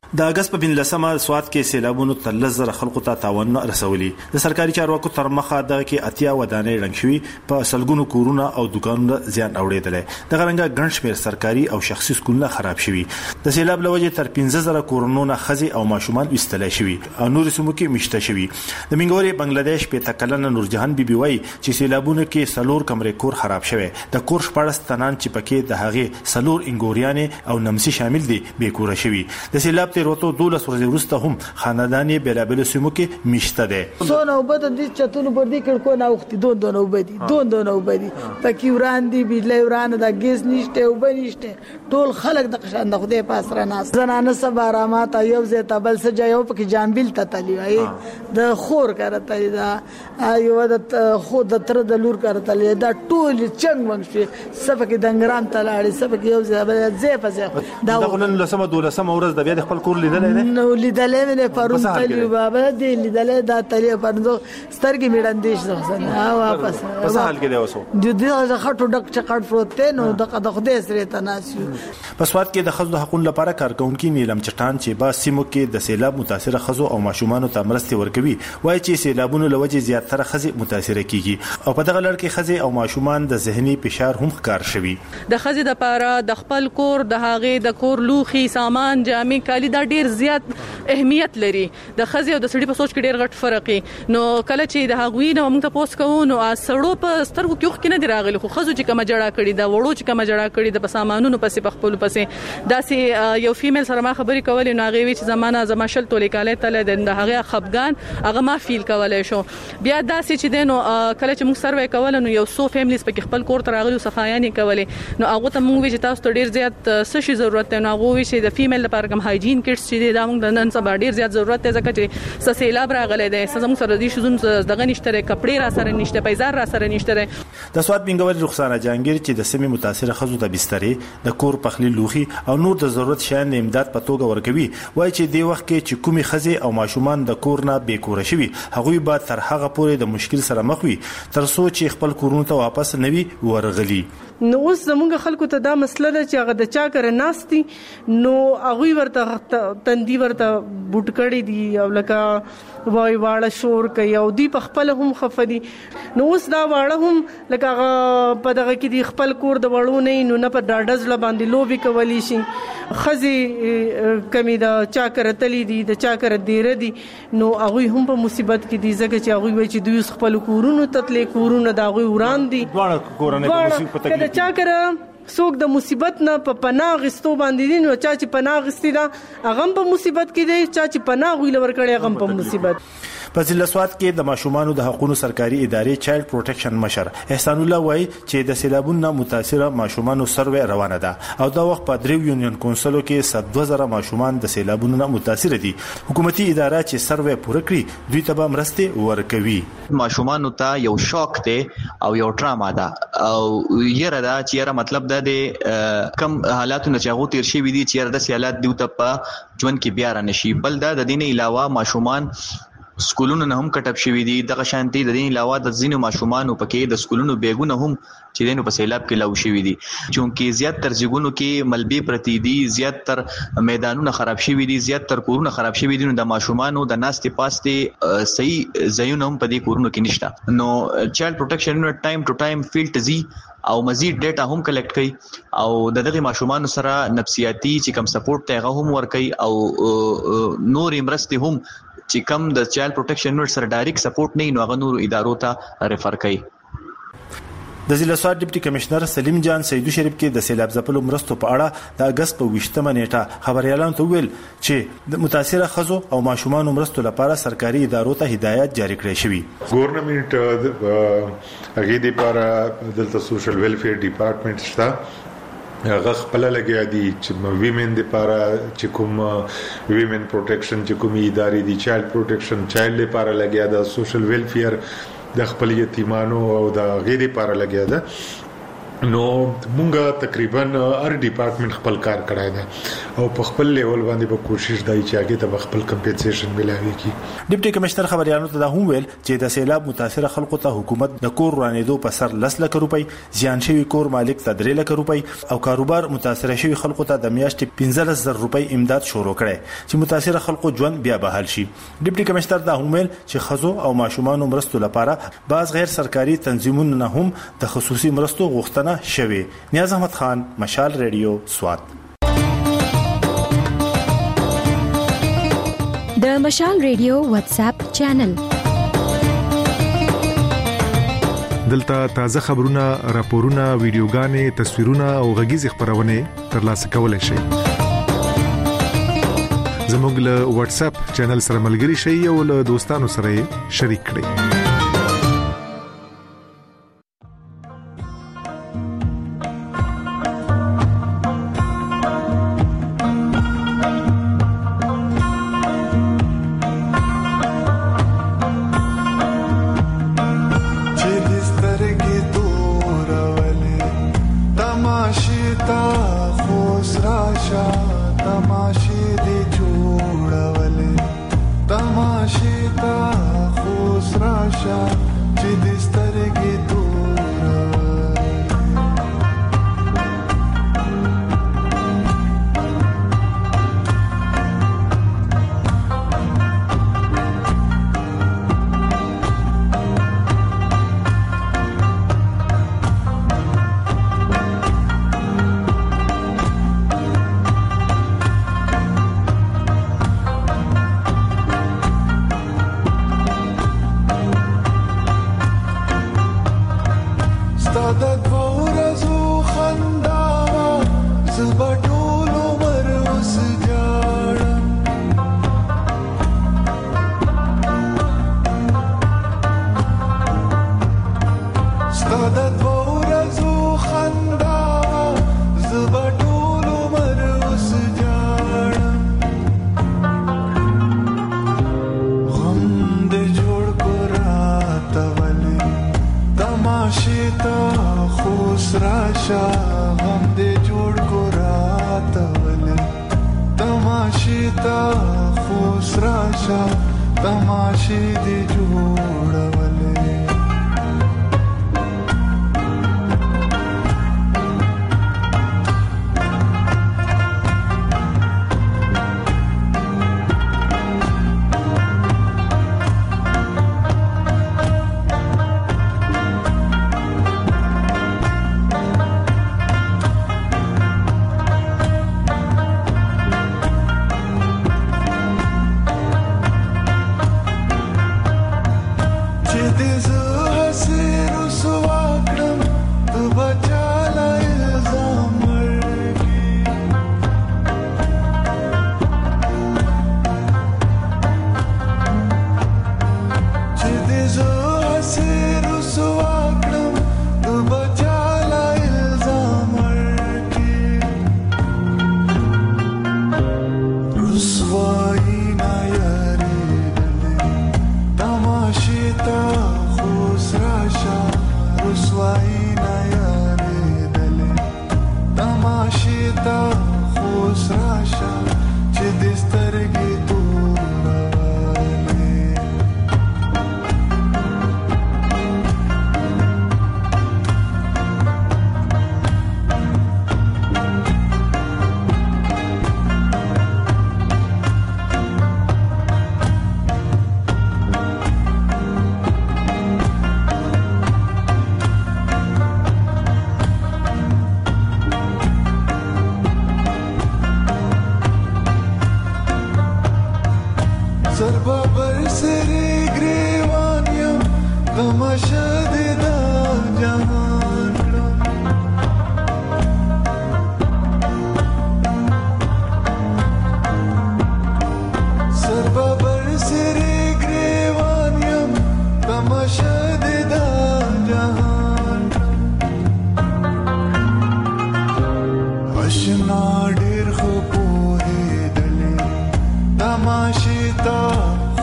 د اگست په بنلسمه سواد کې سیلابونو تر لزر خلکو ته تاوان رسولي. د سرکاري چارواکو تر مخه د کې اتیا ودانې رنګ شوي په سلګونو کورونه او دکانونه زیان اوریدل. د غرنګ ګڼ شمېر سرکاري او شخصي سکولونه خراب شوي. د سیلاب لوجه تر پنځه زره کورونو خزي او ماشومان وستل شوي او نور سیمو کې مشته شوي. د منګوري بنگلاديش په تکلن نورجهان بیبي وای چې سیلابونو کې سلور کمرې کور خراب شوی. د کور شپږ تنان چې پکې د هغه سلور انګوريانې او نمسي شامل دي به کور شوي. د سیلاب تیروتو دولس ورځې وروسته هم خاندانې بلابل سیمو کې مشته ده. سونه وبد د چتونو پر دې کړ کو نه وخت دون دون وبدي دون دون وبدي پکې وران دي بجلی وران د ګیس نشته او بنشته ټول خلک د قشان د خدای پاس را ناس زنانه سبارامات یو زه تبل سجا یو پکې جامبل تتلی وای د خور کرته دا یو د خود د تر د لور کرته دا ټول چنګ ونشي سبکه دنګرام تلاړي سبکه یو زه زه پسه دا غنن لسمه دولسمه ورځ د بیا د خپل کور لیدل نو لیدلې مې پرون تلی بابا دې لیدلې دا تلی پرندو سترګې میړندې شو او واپس په حال کې دی اوسو د دې خټو ډک چقړ پروت نو د خدای سره تناسو. په سواد کې د خزو حقوق لپاره کارکونکو نیلم چټان چې با سیمو کې د سیلاب متاثر خزو او ماشومان ته مرستې ورکوي وایي چې سیلابونو لوجه زیاتره خزي متاثر کیږي او په دغه لړ کې خزي او ماشومان د ذهني فشار هم ښکار شوي. د خزي د پاره د خپل کور د هاغه د کور لوخي سامان جامې کالي دا ډیر زیات اهمیت لري. د خزي او د سړي په سوچ کې ډیر غټ فرق دی. نو کله چې د هغوی نو موږ ته پوس کوو نو سړو په سترګو کې وخت نه دی راغلی خو خزو چې کوم جړه کړي دا وړو چې کوم جړه کړي د سامانونو پسې په خپل پسې داسې یو فیمیل سره ما خبرې کولې نو هغه وی چې زمانہ زما شل تولې کاله تل د هغه خفغان هغه ما فیل کولای شو. بیا داسې چې دینو کله چې موږ سروې کول نو یو سو فیملیز په خپل کور ته راغلي صفایانې کولې نو هغه ته موږ وی چې تاسو ته ډیر زیات څه شي ضرورت دی نو هغه وی چې د فیمیل لپاره کوم هایجین کټس چې دا موږ د نن سبا ډیر زیات ضرورت دی ځکه چې سیلاب راغلی دی زموږ سره د شوزون دغه نشته کپړې را سره نشته پیزار را سره نشته. د سواد بنګوري رخصانه جهانگیر چې د سیمې متاثر خزو د بسترې د کور پخلی لوخي او نور د ضرورت شیان د امداد په توګه ورکوي وایي چې د وخت کې چې کومي خزي او ماشومان د کور نه بې کور شوي هغوی به تر هغه پورې د مشکل سره مخ وي تر څو چې خپل کورونو ته واپس نوي ورغلي. نو اوس زموږ خلکو ته دا مسله ده چې هغه د چا کر ناستي نو هغه ورته تندي ورته بوت کړي دي او لکه وای واړه شور کوي او دی په خپل هم خفدي. نو اوس دا واړه هم لکه په دغه کې دی خپل کور د وړو نه نو نه په ډاډز ل باندې لوبي کولی شي خزي کمی دا چا کرتلی دي د چا کر دیر دي نو هغه هم په مصیبت کې دي ځکه چې هغه وای چې دوی خپل کورونو تتلې کورونه دا هغه وران دي دواړه کورونه په مصیبت کې چا کر څوک د مصیبت نه په پناه غستو باندې دي نو چا چې پناه غستی دا هغه په مصیبت کې دي چا چې پناه ویل ورکړي هغه په مصیبت. په ضلع سواد کې د ماشومانو د حقوقو سرکاري ادارې چایلډ پروټیکشن مشر احسان الله وایي چې د سیلابونو متاثره ماشومانو سروې روانه ده او دا وخت په دریو یونین کونسلو کې صد دوه زره ماشومان د سیلابونو متاثر دي. حکومتي اداره چې سروې پوره کړي دوی ته به مرستې ورکوي. ماشومانو ته یو شوک دی او یو ډراما ده او یره دا چې یره مطلب ده د کم حالاتو چې هغه تیر شي وي دي چې یره د حالات دی ته په ژوند کې بیا را نشي بل دا د دین علاوه ماشومان سکولونو نه هم کټپ شوی دي دغه شانتي د دین علاوه د ځینو ماشومان په کې د سکولونو بیګونه هم چې دینو په سیلاب کې لاو شوی دي چونکه زیات تر ځګونو کې ملبي پرتی دي زیات تر میدانونه خراب شوی دي زیات تر کورونه خراب شوی دي نو د ماشومانو د ناستې پاستې صحیح ځایونه هم په دې کورونو کې نشته. نو چایلډ پروټیکشن یونټ ټایم ټو ټایم فیلډ زی او مزید ډیټا هم کلیکټ کوي او د دغه ماشومان سره نفسیاتی چې کم سپورټ ته هم ورکوي او نور مرستې هم چې کم د چایلډ پروټیکشن یونټ سره ډایرکټ سپورټ نه نو هغه نور ادارو ته ریفر کوي. د ضلع سواد ډیپټي کمشنر سلیم جان سیدو شریف کې د سیلاب ځپلو مرستو په اړه د اگست په ویشتمه نیټه خبريالانو ته ویل چې د متاثره خزو او ماشومان مرستو لپاره سرکاري ادارو ته هدایت جاری کړې شوې. ګورنمنت هغه د لپاره دلته سوشل ویلفیر ډپارټمنټ شته هغه خپل لګیا دي چې ویمن د لپاره چې کوم ویمن پروټیکشن چې کوم ادارې دي چایلډ پروټیکشن چایلډ لپاره لګیا ده سوشل ویلفیر د خپل یتیمانو او د غیر لپاره لګیا ده نو مونږه تقریبا هر ډپارټمنټ خپل کار کړای دی او په خپل لیول باندې به کوشش دای چې هغه ته خپل کمپنسیشن ملایوي کی. ډیپټي کمشنر خبريالانو ته دا هم ویل چې د سیلاب متاثر خلکو ته حکومت د کور رانیدو په سر لس لک روپۍ، زیان شوی کور مالک ته درې لک روپۍ او کاروبار متاثر شوی خلکو ته د میاشتې پنځه لس روپۍ امداد شروع کړي چې متاثر خلکو ژوند بیا بحال شي. ډیپټي کمشنر دا هم ویل چې خزو او ماشومان مرستو لپاره بعض غیر سرکاري تنظیمونو نه هم د خصوصي مرستو غوښتنه شوی. نیاز احمد خان، مشال ریډیو، سوات. د مشال ریډیو واتس اپ چینل دلته تازه خبرونه، راپورونه، ویډیوګانې، تصویرونه او غږیز خبرونه ترلاسه کولای شئ. زموږ له واتس اپ چینل سره ملګري شئ او له دوستانو سره شریک کړئ.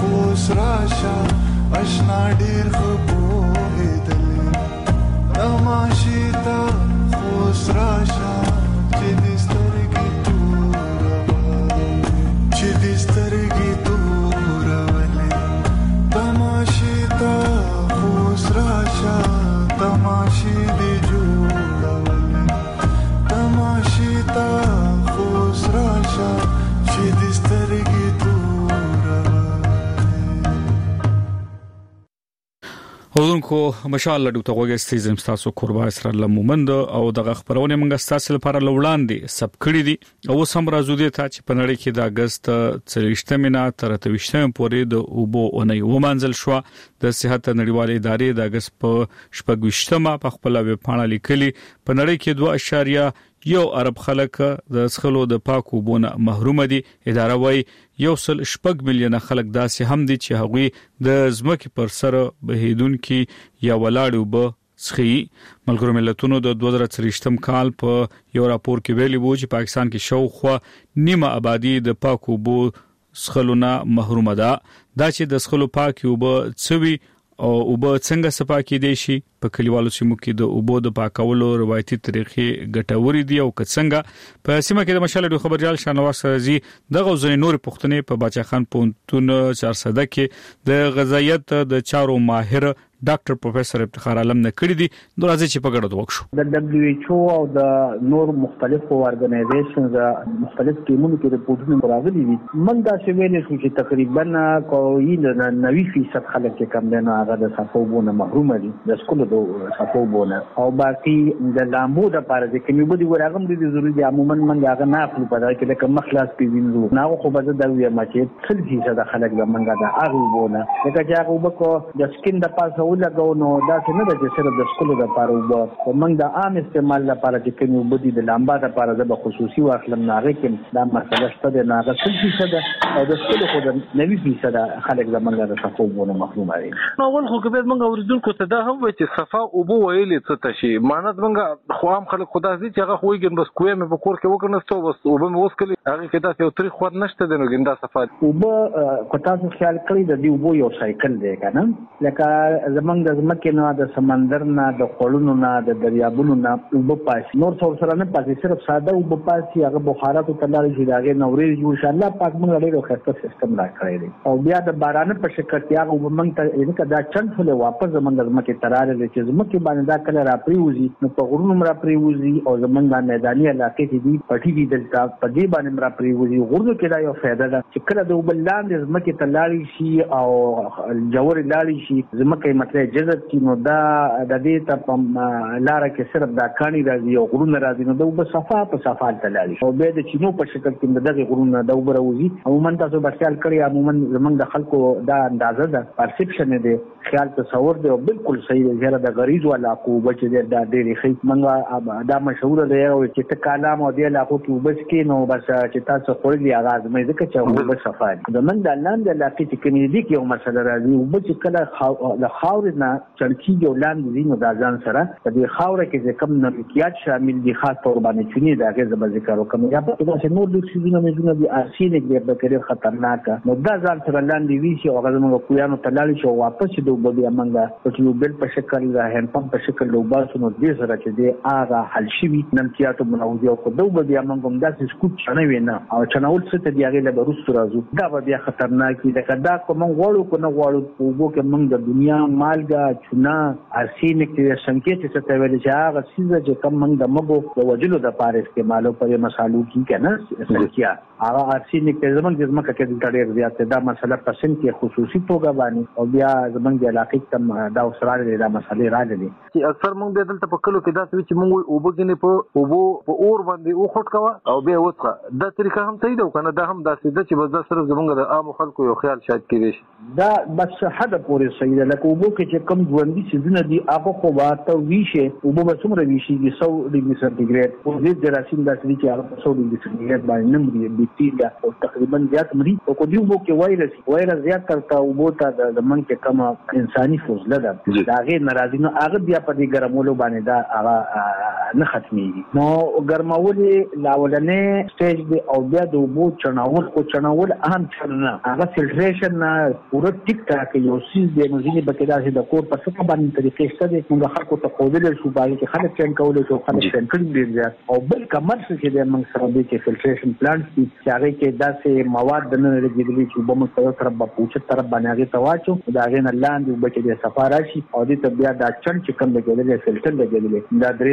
اشنا ډیر خو په دې دل اوریدونکو مشال لډو ته وګورئ زم تاسو قربا اسرائیل مومند او دغه خبرونه موږ تاسو لپاره لوړاندې سب کړی دي او سم راځو دي ته چې په نړۍ کې د اگست څلوېښتمه مینا تر اتهشتمه پورې د اوبو اونۍ ومنځل شو د صحت نړیوالې ادارې د اگست په شپږشتمه په خپل ویب پاڼه لیکلي په نړۍ کې دوه اشاریه یو عرب خلک د څخلو د پاکو بونه محروم دي. اداره وايي یو سل شپږ میلیونه خلک داسې هم دي چې هغوی د ځمکې پر سر بهیدونکو یا ولاړو به څخي. ملګرو ملتونو د دوه زره څلوېښتم کال په یو راپور کې ویلي وو چې پاکستان کې شاوخوا نیمه آبادی د پاکو بو څخلونه محروم ده. دا چې د څخلو پاکو به څوي او اوبه څنګه صفا کېدې شي په کلیوالو سیمو کې د اوبو د پاکولو روایتي طریقې ګټوري دي او څنګه په سیمه کې د مشال خبريال شانواز سرزي د غوځنې نور پښتنې په باچا خان پونتون چار صده کې د غذایت د چارو ماهر ډاکټر پروفیسور افتخار عالم نه کړی دي. نو راځي چې په ګډه وکړو د دبليو ایچ او او د نور مختلفو ارګنایزیشنز مختلف ټیمونو کې رپورټونه راغلي دي. موږ دا چې ویل شو چې تقریبا کوي د نوي فیصد خلک کم دي نه هغه د صفوبونه محروم دي د سکولو د صفوبونه او باقي د لامبو د پاره د کمی بده ورغم دي ضروري دي. عموما موږ هغه نه خپل په دای کې د مخلاص پیوینځو نه خو به د وی ما چې څل فیصد خلک د منګه د هغه بونه لکه چې هغه وبکو د سکین د پاسه لګو نو دا څنګه د جسر د سکولو د پاره وبو موږ د عام استعمال لپاره چې کوم وبدي د لامبا د پاره د خصوصي واخلم ناغه کې دا مسله شته د ناغه څل فیصد او د سکولو خو د نوي فیصد خلک د منګه د صفوبونه محروم دي. نو ول خو کبه موږ اوریدونکو ته دا هم وایي چې صفا اوبو ویلې څه تشي مانت موږ خو هم خلک خدا دې چې هغه خوېګن بس کوی مې په کور کې وکنهستو بس اوبه مې وسکلي هغه کې دا یو تاریخ خو نشته د نو ګندا صفا اوبه کوتا څه خیال کړی د دې اوبو یو سایکل دی کنه لکه زمنګ د مکه نه د سمندر نه د خړونو نه د دریابونو نه اوبه پاسي نور څور سره نه پاسي صرف ساده اوبه پاسي هغه بخارات او تلل شي داغه نورې جوړ شي الله پاک موږ لري خسته سیستم را کړی دی او بیا د باران په شکل کې هغه وبمنګ ته ان کدا چن ټول واپس زمنګ زمکه تراله چې زمکه باندې دا کله را پریوزي نو په غرونو را پریوزي او زمنګ میداني علاقې کې دي پټي دي دلته په دې باندې را پریوزي غرونو کې دا یو فائدہ ده چې کله د وبلاند زمکه تلل شي او جوړ لاري شي زمکه مطلب جذب کی نو دا د دې ته په لار کې صرف دا کانی راځي او غرونه راځي نو د صفا په صفا تلالي او به د چینو په شکل کې دغه غرونه د وبروزي عموما تاسو بخیال کړی عموما زمونږ د خلکو دا اندازه ده پرسپشن دی خیال تصور دی او بالکل صحیح دی زیاده د غریز ولا کو بچ دی دا ډېری خې منګه دا مشهور دی او چې ته کلام او دی علاقو کې وبس کې نو بس چې تاسو خوري دی اغاز مې ځکه چې هو بس صفا دی د من د لاندې علاقې چې کومې دي کې یو مسله راځي او بچ کله د خاور نه چړکی یو لاندې دي نو دا ځان سره د دې خاور کې کوم نمکيات شامل دي خاص تور باندې چونی دا غږ به ذکر وکم یا په دغه نور د سيزونو مزونه دي ارسینیک دی په کډیر خطرناک نو دا ځان سره لاندې وی شي او هغه موږ کویانو تلل شي واپس د وبدي امنګه په یو بل په شکل د هند پمپ په شکل لوباسو نو دې سره چې دی هغه حل شي نمکيات منوځي او د وبدي امنګه داسې سکوت چنه وینا او چناول څه ته دی هغه له روس راځو دا به بیا خطرناک دي دا کدا کوم غوړو کو نه غوړو وګو کې موږ د دنیا مالګه چونه ارسینیک د شنکې چې څه ویل چې هغه سیزه چې کم موږ د مګو د وجلو د پاره استعمالو پر مسالو کې کنه سلکیا هغه ارسینیک زمونږ د ځمکه کې د ډېر زیات دا مسله پسند کې خصوصي توګه باندې او بیا زمونږ د علاقې تم دا وسراله د مسالې راځي چې اکثر موږ د دلته په کلو کې دا چې موږ وبګنې په اوبو په اور باندې او خټ کوا او بیا وڅخه دا طریقه هم صحیح ده کنه دا هم دا سیده چې بس صرف زمونږ د عام خلکو یو خیال شاید کېږي دا بس حد پورې صحیح ده لکه اوبو کې چې کم ژوندۍ سيزونه دي هغه خو واته ویشه اوبو به څومره ویشي د سو ډیګري سنټیګریډ او د جراثیم د اصلي چې هغه سو ډیګري سنټیګریډ باندې نمبري بیکټیریا او تقریبا زیات مري او کو دی اوبو کې وایرس وایرس زیات ترته اوبو ته د زمن کې کم انساني فوزله ده دا غیر ناراضي نو هغه بیا په دې ګرمولو باندې دا هغه نه ختميږي نو ګرمول لاولنې سټیج دی او بیا د اوبو چناول او چناول اهم چنه هغه فلټریشن نه پوره ټیک ټاک یو سیس دی نو ځینې بکدا چې د کور په څه باندې طریقې شته دي موږ خلکو ته قودل شو باندې چې خلک څنګه کولای شي خلک څنګه کړي دي او بل کمر څه دی موږ سره د فلټریشن پلانټ چې هغه کې داسې مواد د نه لګیدلې چې به موږ سره طرف په پوښتنه طرف باندې هغه تواچو دا غین لاندې وبکې د سفارشي او د بیا دا چن چې کوم لګیدلې فلټر لګیدلې دا درې میاشتې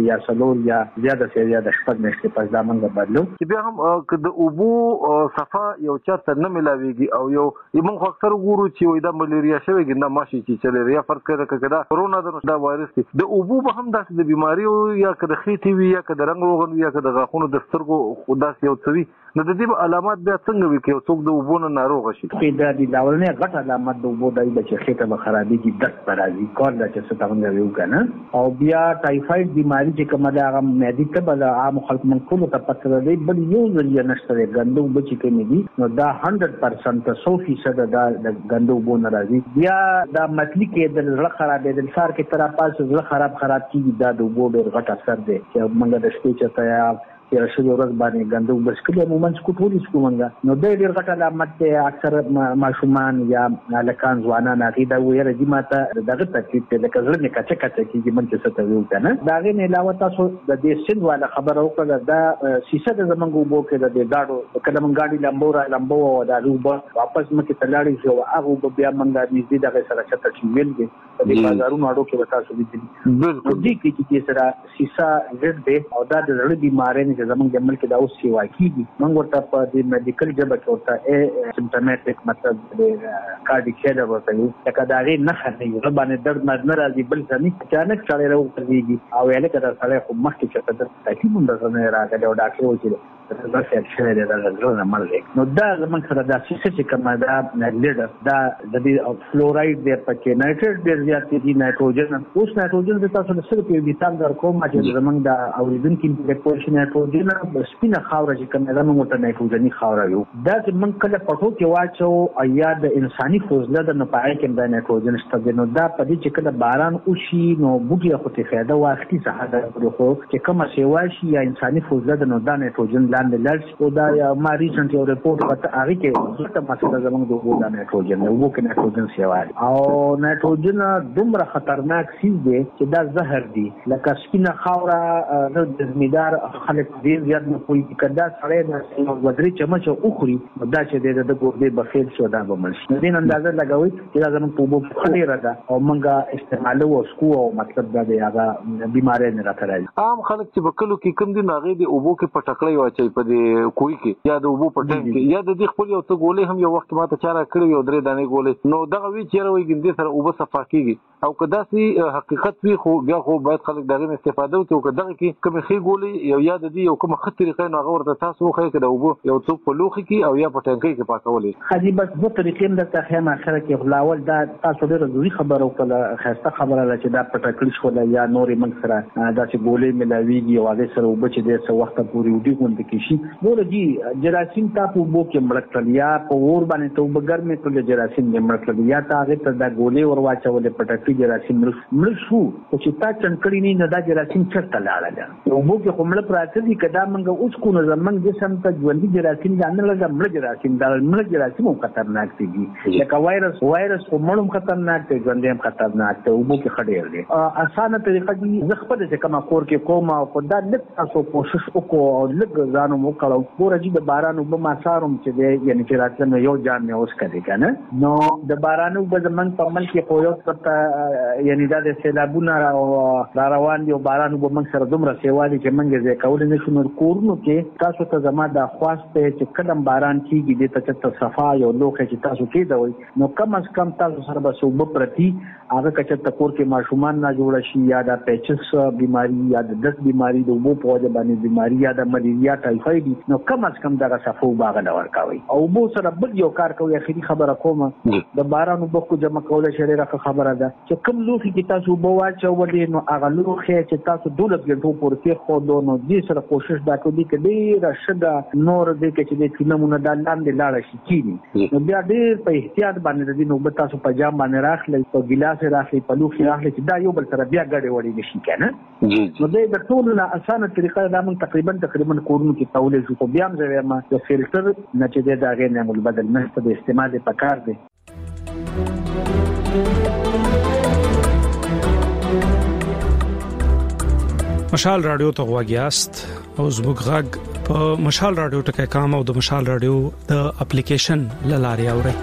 کې یا سلور یا زیاده سي زیاده شپږ میاشتې پس دا موږ بدلو. چې بیا هم د اوبو صفه یو چاته نه ملاويږي او یو موږ اکثر ګورو چې وای دا ملیریا شوی ګنده ماشي چې چلریا فرق کړه کړه کرونا دا وایرس دی د اوبو به هم داسې د بیماری یا که د خېټې وي یا که د رنګ روغن وي یا که د غاښونو د سترګو داسې یو څه وي نو د دې علامات بیا څنګه وي چې څوک د اوبو نه ناروغ شي؟ دا د لاولنې غټ علامات د اوبو د چې خېټه به خرابېږي درد به راځي کار دا چې څه ته موږ ویو که نه او بیا ټایفاید بیماري چې کومه ده هغه معدې ته به د عامو خلکو موږ ټولو ته پته دی بل یو ذریعه نشته دی ګنده اوبه چې کومې دي نو دا هنډرډ پرسنټ سو فیصده دا د ګنده اوبو نه راځي. بیا دا متلي کېدل زړه خرابېدل سهار کې تر پاسه زړه خراب خراب کېږي دا د اوبو ډېر غټ اثر دی چې موږ د شپې چېرته یا یا شلو ورځ باندې ګنده اوبه څښلې عموماً څکو ټولې څکو موږ نو دی ډېر غټ علامت دی. اکثر ماشومان یا هلکان ځوانان هغې دا ویره دي ما ته دغه تکلیف دی لکه زړه مې کچه کچه کېږي موږ چې څه ته ویو که نه. د هغې نه علاوه تاسو د دې سند والا خبره وکړه دا سیسه د زموږ اوبو کې د دې ګاډو کله موږ ګاډي لمبو را لمبو او د هغې اوبه واپس مخکې ته لاړې شي او هغه اوبه بیا موږ نږدې دغې سره چته چې ویل دي په دې بازارونو اډو کې به تاسو لیدلي نو دې کې چې دې سره سیسه ډېر دی او دا د زړه بیمارۍ نه چې زموږ د ملک دا اوس سیوا کېږي موږ ورته په دې میډیکل ژبه کې ورته سمپټومیټک مطلب د کارډیک فیلر ورته وایو لکه د هغې نښه نه وي زړه باندې درد نه راځي بل څه نه اچانک سړی راوغورځېږي او هلکه دا سړی خو مخکې چېرته درته تکلیف هم درته نه راغلی او ډاکټر وایي چې زړه فیټ شوی دی د زړه نه مړ دی نو دا زموږ سره دا سیسه چې کومه دا لیډر دا د دې فلورایډ دی پکې نایټریټ ډېر زیات دي نایټروجن اوس نایټروجن د تاسو د صرف یو مثال درکوم چې زموږ د اورېدونکي د پوزیشن نایټروجن سپینه خاوره چې کومه ده موږ ورته نایټروجني خاوره وایو دا چې موږ کله پټو کې واچو یا د انساني فضله د نو په هغې کې د نایټروجن شته دی نو دا په دې چې کله باران وشي نو بوټي خو ترې فایده واخلي څه حده کړي خو چې کومه سیوا شي یا انساني فضله د نو دا نایټروجن لاندې لاړ شي او دا ما ریسنټ یو رپورټ وکړ هغې کې ځکه مسله زموږ د اوبو دا نایټروجن دی اوبو کې نایټروجن سیوا دی او نایټروجن دومره خطرناک سیز دی چې دا زهر دی لکه سپینه خاوره د ځمېدار خلک ډېر زیات نه پوهېږي که دا سړی دوه درې چمچه وخوري نو دا چې دی د ګردې به فیل شي او دا به مړ شي د دې نه اندازه لګوئ چې دا زموږ په اوبو کې ښه ډېره ده او موږ استعمالوو او څکو او مطلب دا دی هغه بیماری نه راته راځي. عام خلک چې په کلو کې کوم دي نو هغې د اوبو کې پټکړۍ واچوي په دې کوهي کې یا د اوبو په ټینک کې یا د دې خپل یو څه ګولې هم یو وخت ما ته چا راکړې وي یو درې دانې ګولې نو دغه وي چې یاره وایي ګندې سره اوبه صفا کېږي او که داسې حقیقت وي خو بیا خو باید خلک د هغې نه استفاده وکړي او که دغه کې کومې ښې ګولې یو یا د دې یو کومه ښه طریقه نو هغه ورته تاسو وښایئ که د اوبو یو څوک په لوښي کې او یا په ټینکۍ کې پاکولی حاجي بس دوه طریقې هم درته ښیم اخره کې خو لاول دا تاسو ډېره ضروري خبره وکړله ښایسته خبره ده چې دا پټکړي شوله یا نورې موږ سره داسې ګولۍ میلاویږي او هغې سره اوبه چې دی څه وخته پورې اوډي غوندې کې شي بوله جي جراثیم تا په اوبو کې مړه کړل یا په اور باندې ته اوبه ګرمې کړلې جراثیم یې مړه کړل یا ته هغې ته دا ګولۍ ور واچولې پټکړي جراثیم مړه شو خو چې تا چڼ کړي نه نو دا جراثیم چېرته لاړله اوبو کې خو مړه پراته دي که دا موږ اوس کو نو زموږ جسم ته ژوندي جراثیم دا نه لږه مړه جراثیم دا مړه جراثیم هم خطرناک دي لکه وایرس وایرس خو مړ هم خطرناک دی ژوندی هم خطرناک دی اوبو کې ښه ډېر دی اسانه طریقه دي زه خپله چې کومه کور کې کوم خو دا لږ تاسو کوشش وکړو او لږ ځان هم وکړو ګوره جي د باران اوبه ما څارم چې دی یعنې چې راتله نو یو جام مې وڅښلې که نه نو د باران اوبه زموږ په عمل کې خو یو څه یعنې دا د سیلابونه را روان دي او باران اوبه موږ سره دومره سیوا دي چې موږ یې ځای کولی نه شو نو کورونو کې تاسو ته زما دا خواست دی چې کله هم باران کېږي دې ته چېرته صفا یو لوښی چې تاسو کېږدوئ نو کم از کم تاسو سره به څه اوبه پرتي هغه که چېرته کور کې ماشومان نه جوړه شي یا د پیچس بیماري یا د دست بیماري د اوبو په وجه باندې بیماري یا د ملیریا ټایفاید نو کم از کم دغه صفا اوبه هغه له ورکوئ او اوبو سره بل یو کار کوئ اخري خبره کومه د باران اوبه خو جمع کولی شي ډېره ښه خبره ده چې کوم لوښي کې تاسو اوبه واچولې نو هغه لوښی چې تاسو دولس ګنټو پورې کېښودو نو دې سره کوشش دا کوي چې ډېره شګه نور دې کې چې د فلمونه دا لاندې لاړه شي کېني نو بیا ډېر په احتیاط باندې د دې اوبه تاسو په جام باندې راخلئ په ګیلاس یې راخلئ په لوښي راخلئ چې دا یو بل سره بیا ګډې وړې نه شي که نه نو دی د ټولو نه اسانه طریقه دا موږ تقریبا تقریبا کورونو کې کولی شو خو بیا هم زه وایم د فلټر نه چې دی د هغې نعم البدل نشته د استعمال یې پکار دی. مشال رادیو ته غواړئ یاست او زموږ غږ په مشال رادیو ټکي کام او د مشال رادیو د اپلیکیشن لاري اورئ.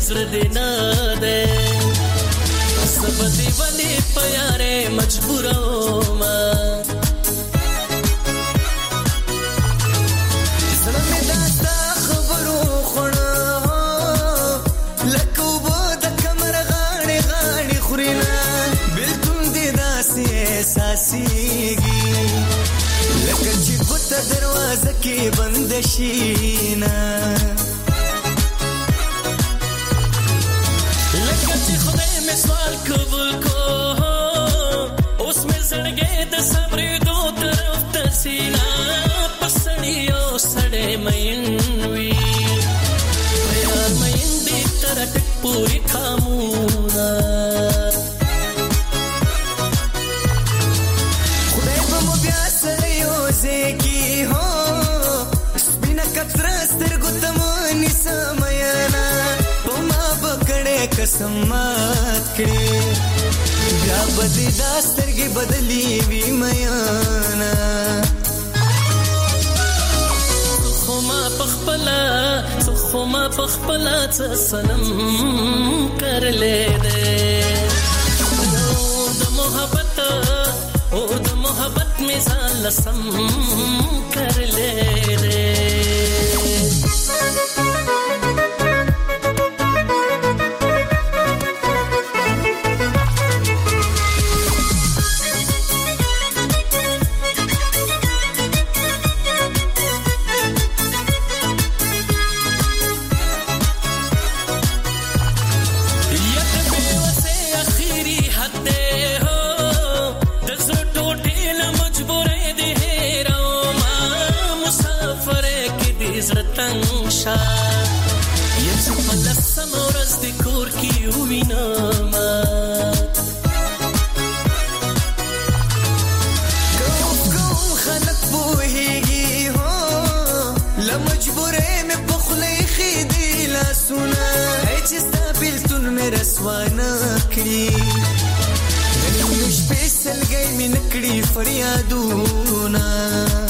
زړه دې نه ده سبا دې ولې پیاره مجبور ما زړه مې دا خبرو خړه لکه وبو د کمر غاړې غاړې خورينا بالکل دې داسې احساسيږي لکه چې ګوته دروازه کې بند شي نه سوال قبول کو اوس مې زړګې د صبر دو طرف تسینا پسړیو سړې مین وی یار مین دې تر ټک پوری خامونا خدای په مو بیا سره یو ځکه هو سپینا کتر سترګو تمونی سماینا قسم مات کړي بیا بدې داسترګې بدلی وی میانا خو ما پخپلا خو ما پخپلا سلام کرلې دې د محبت او د محبت مثال سم کرلې دې فریادونه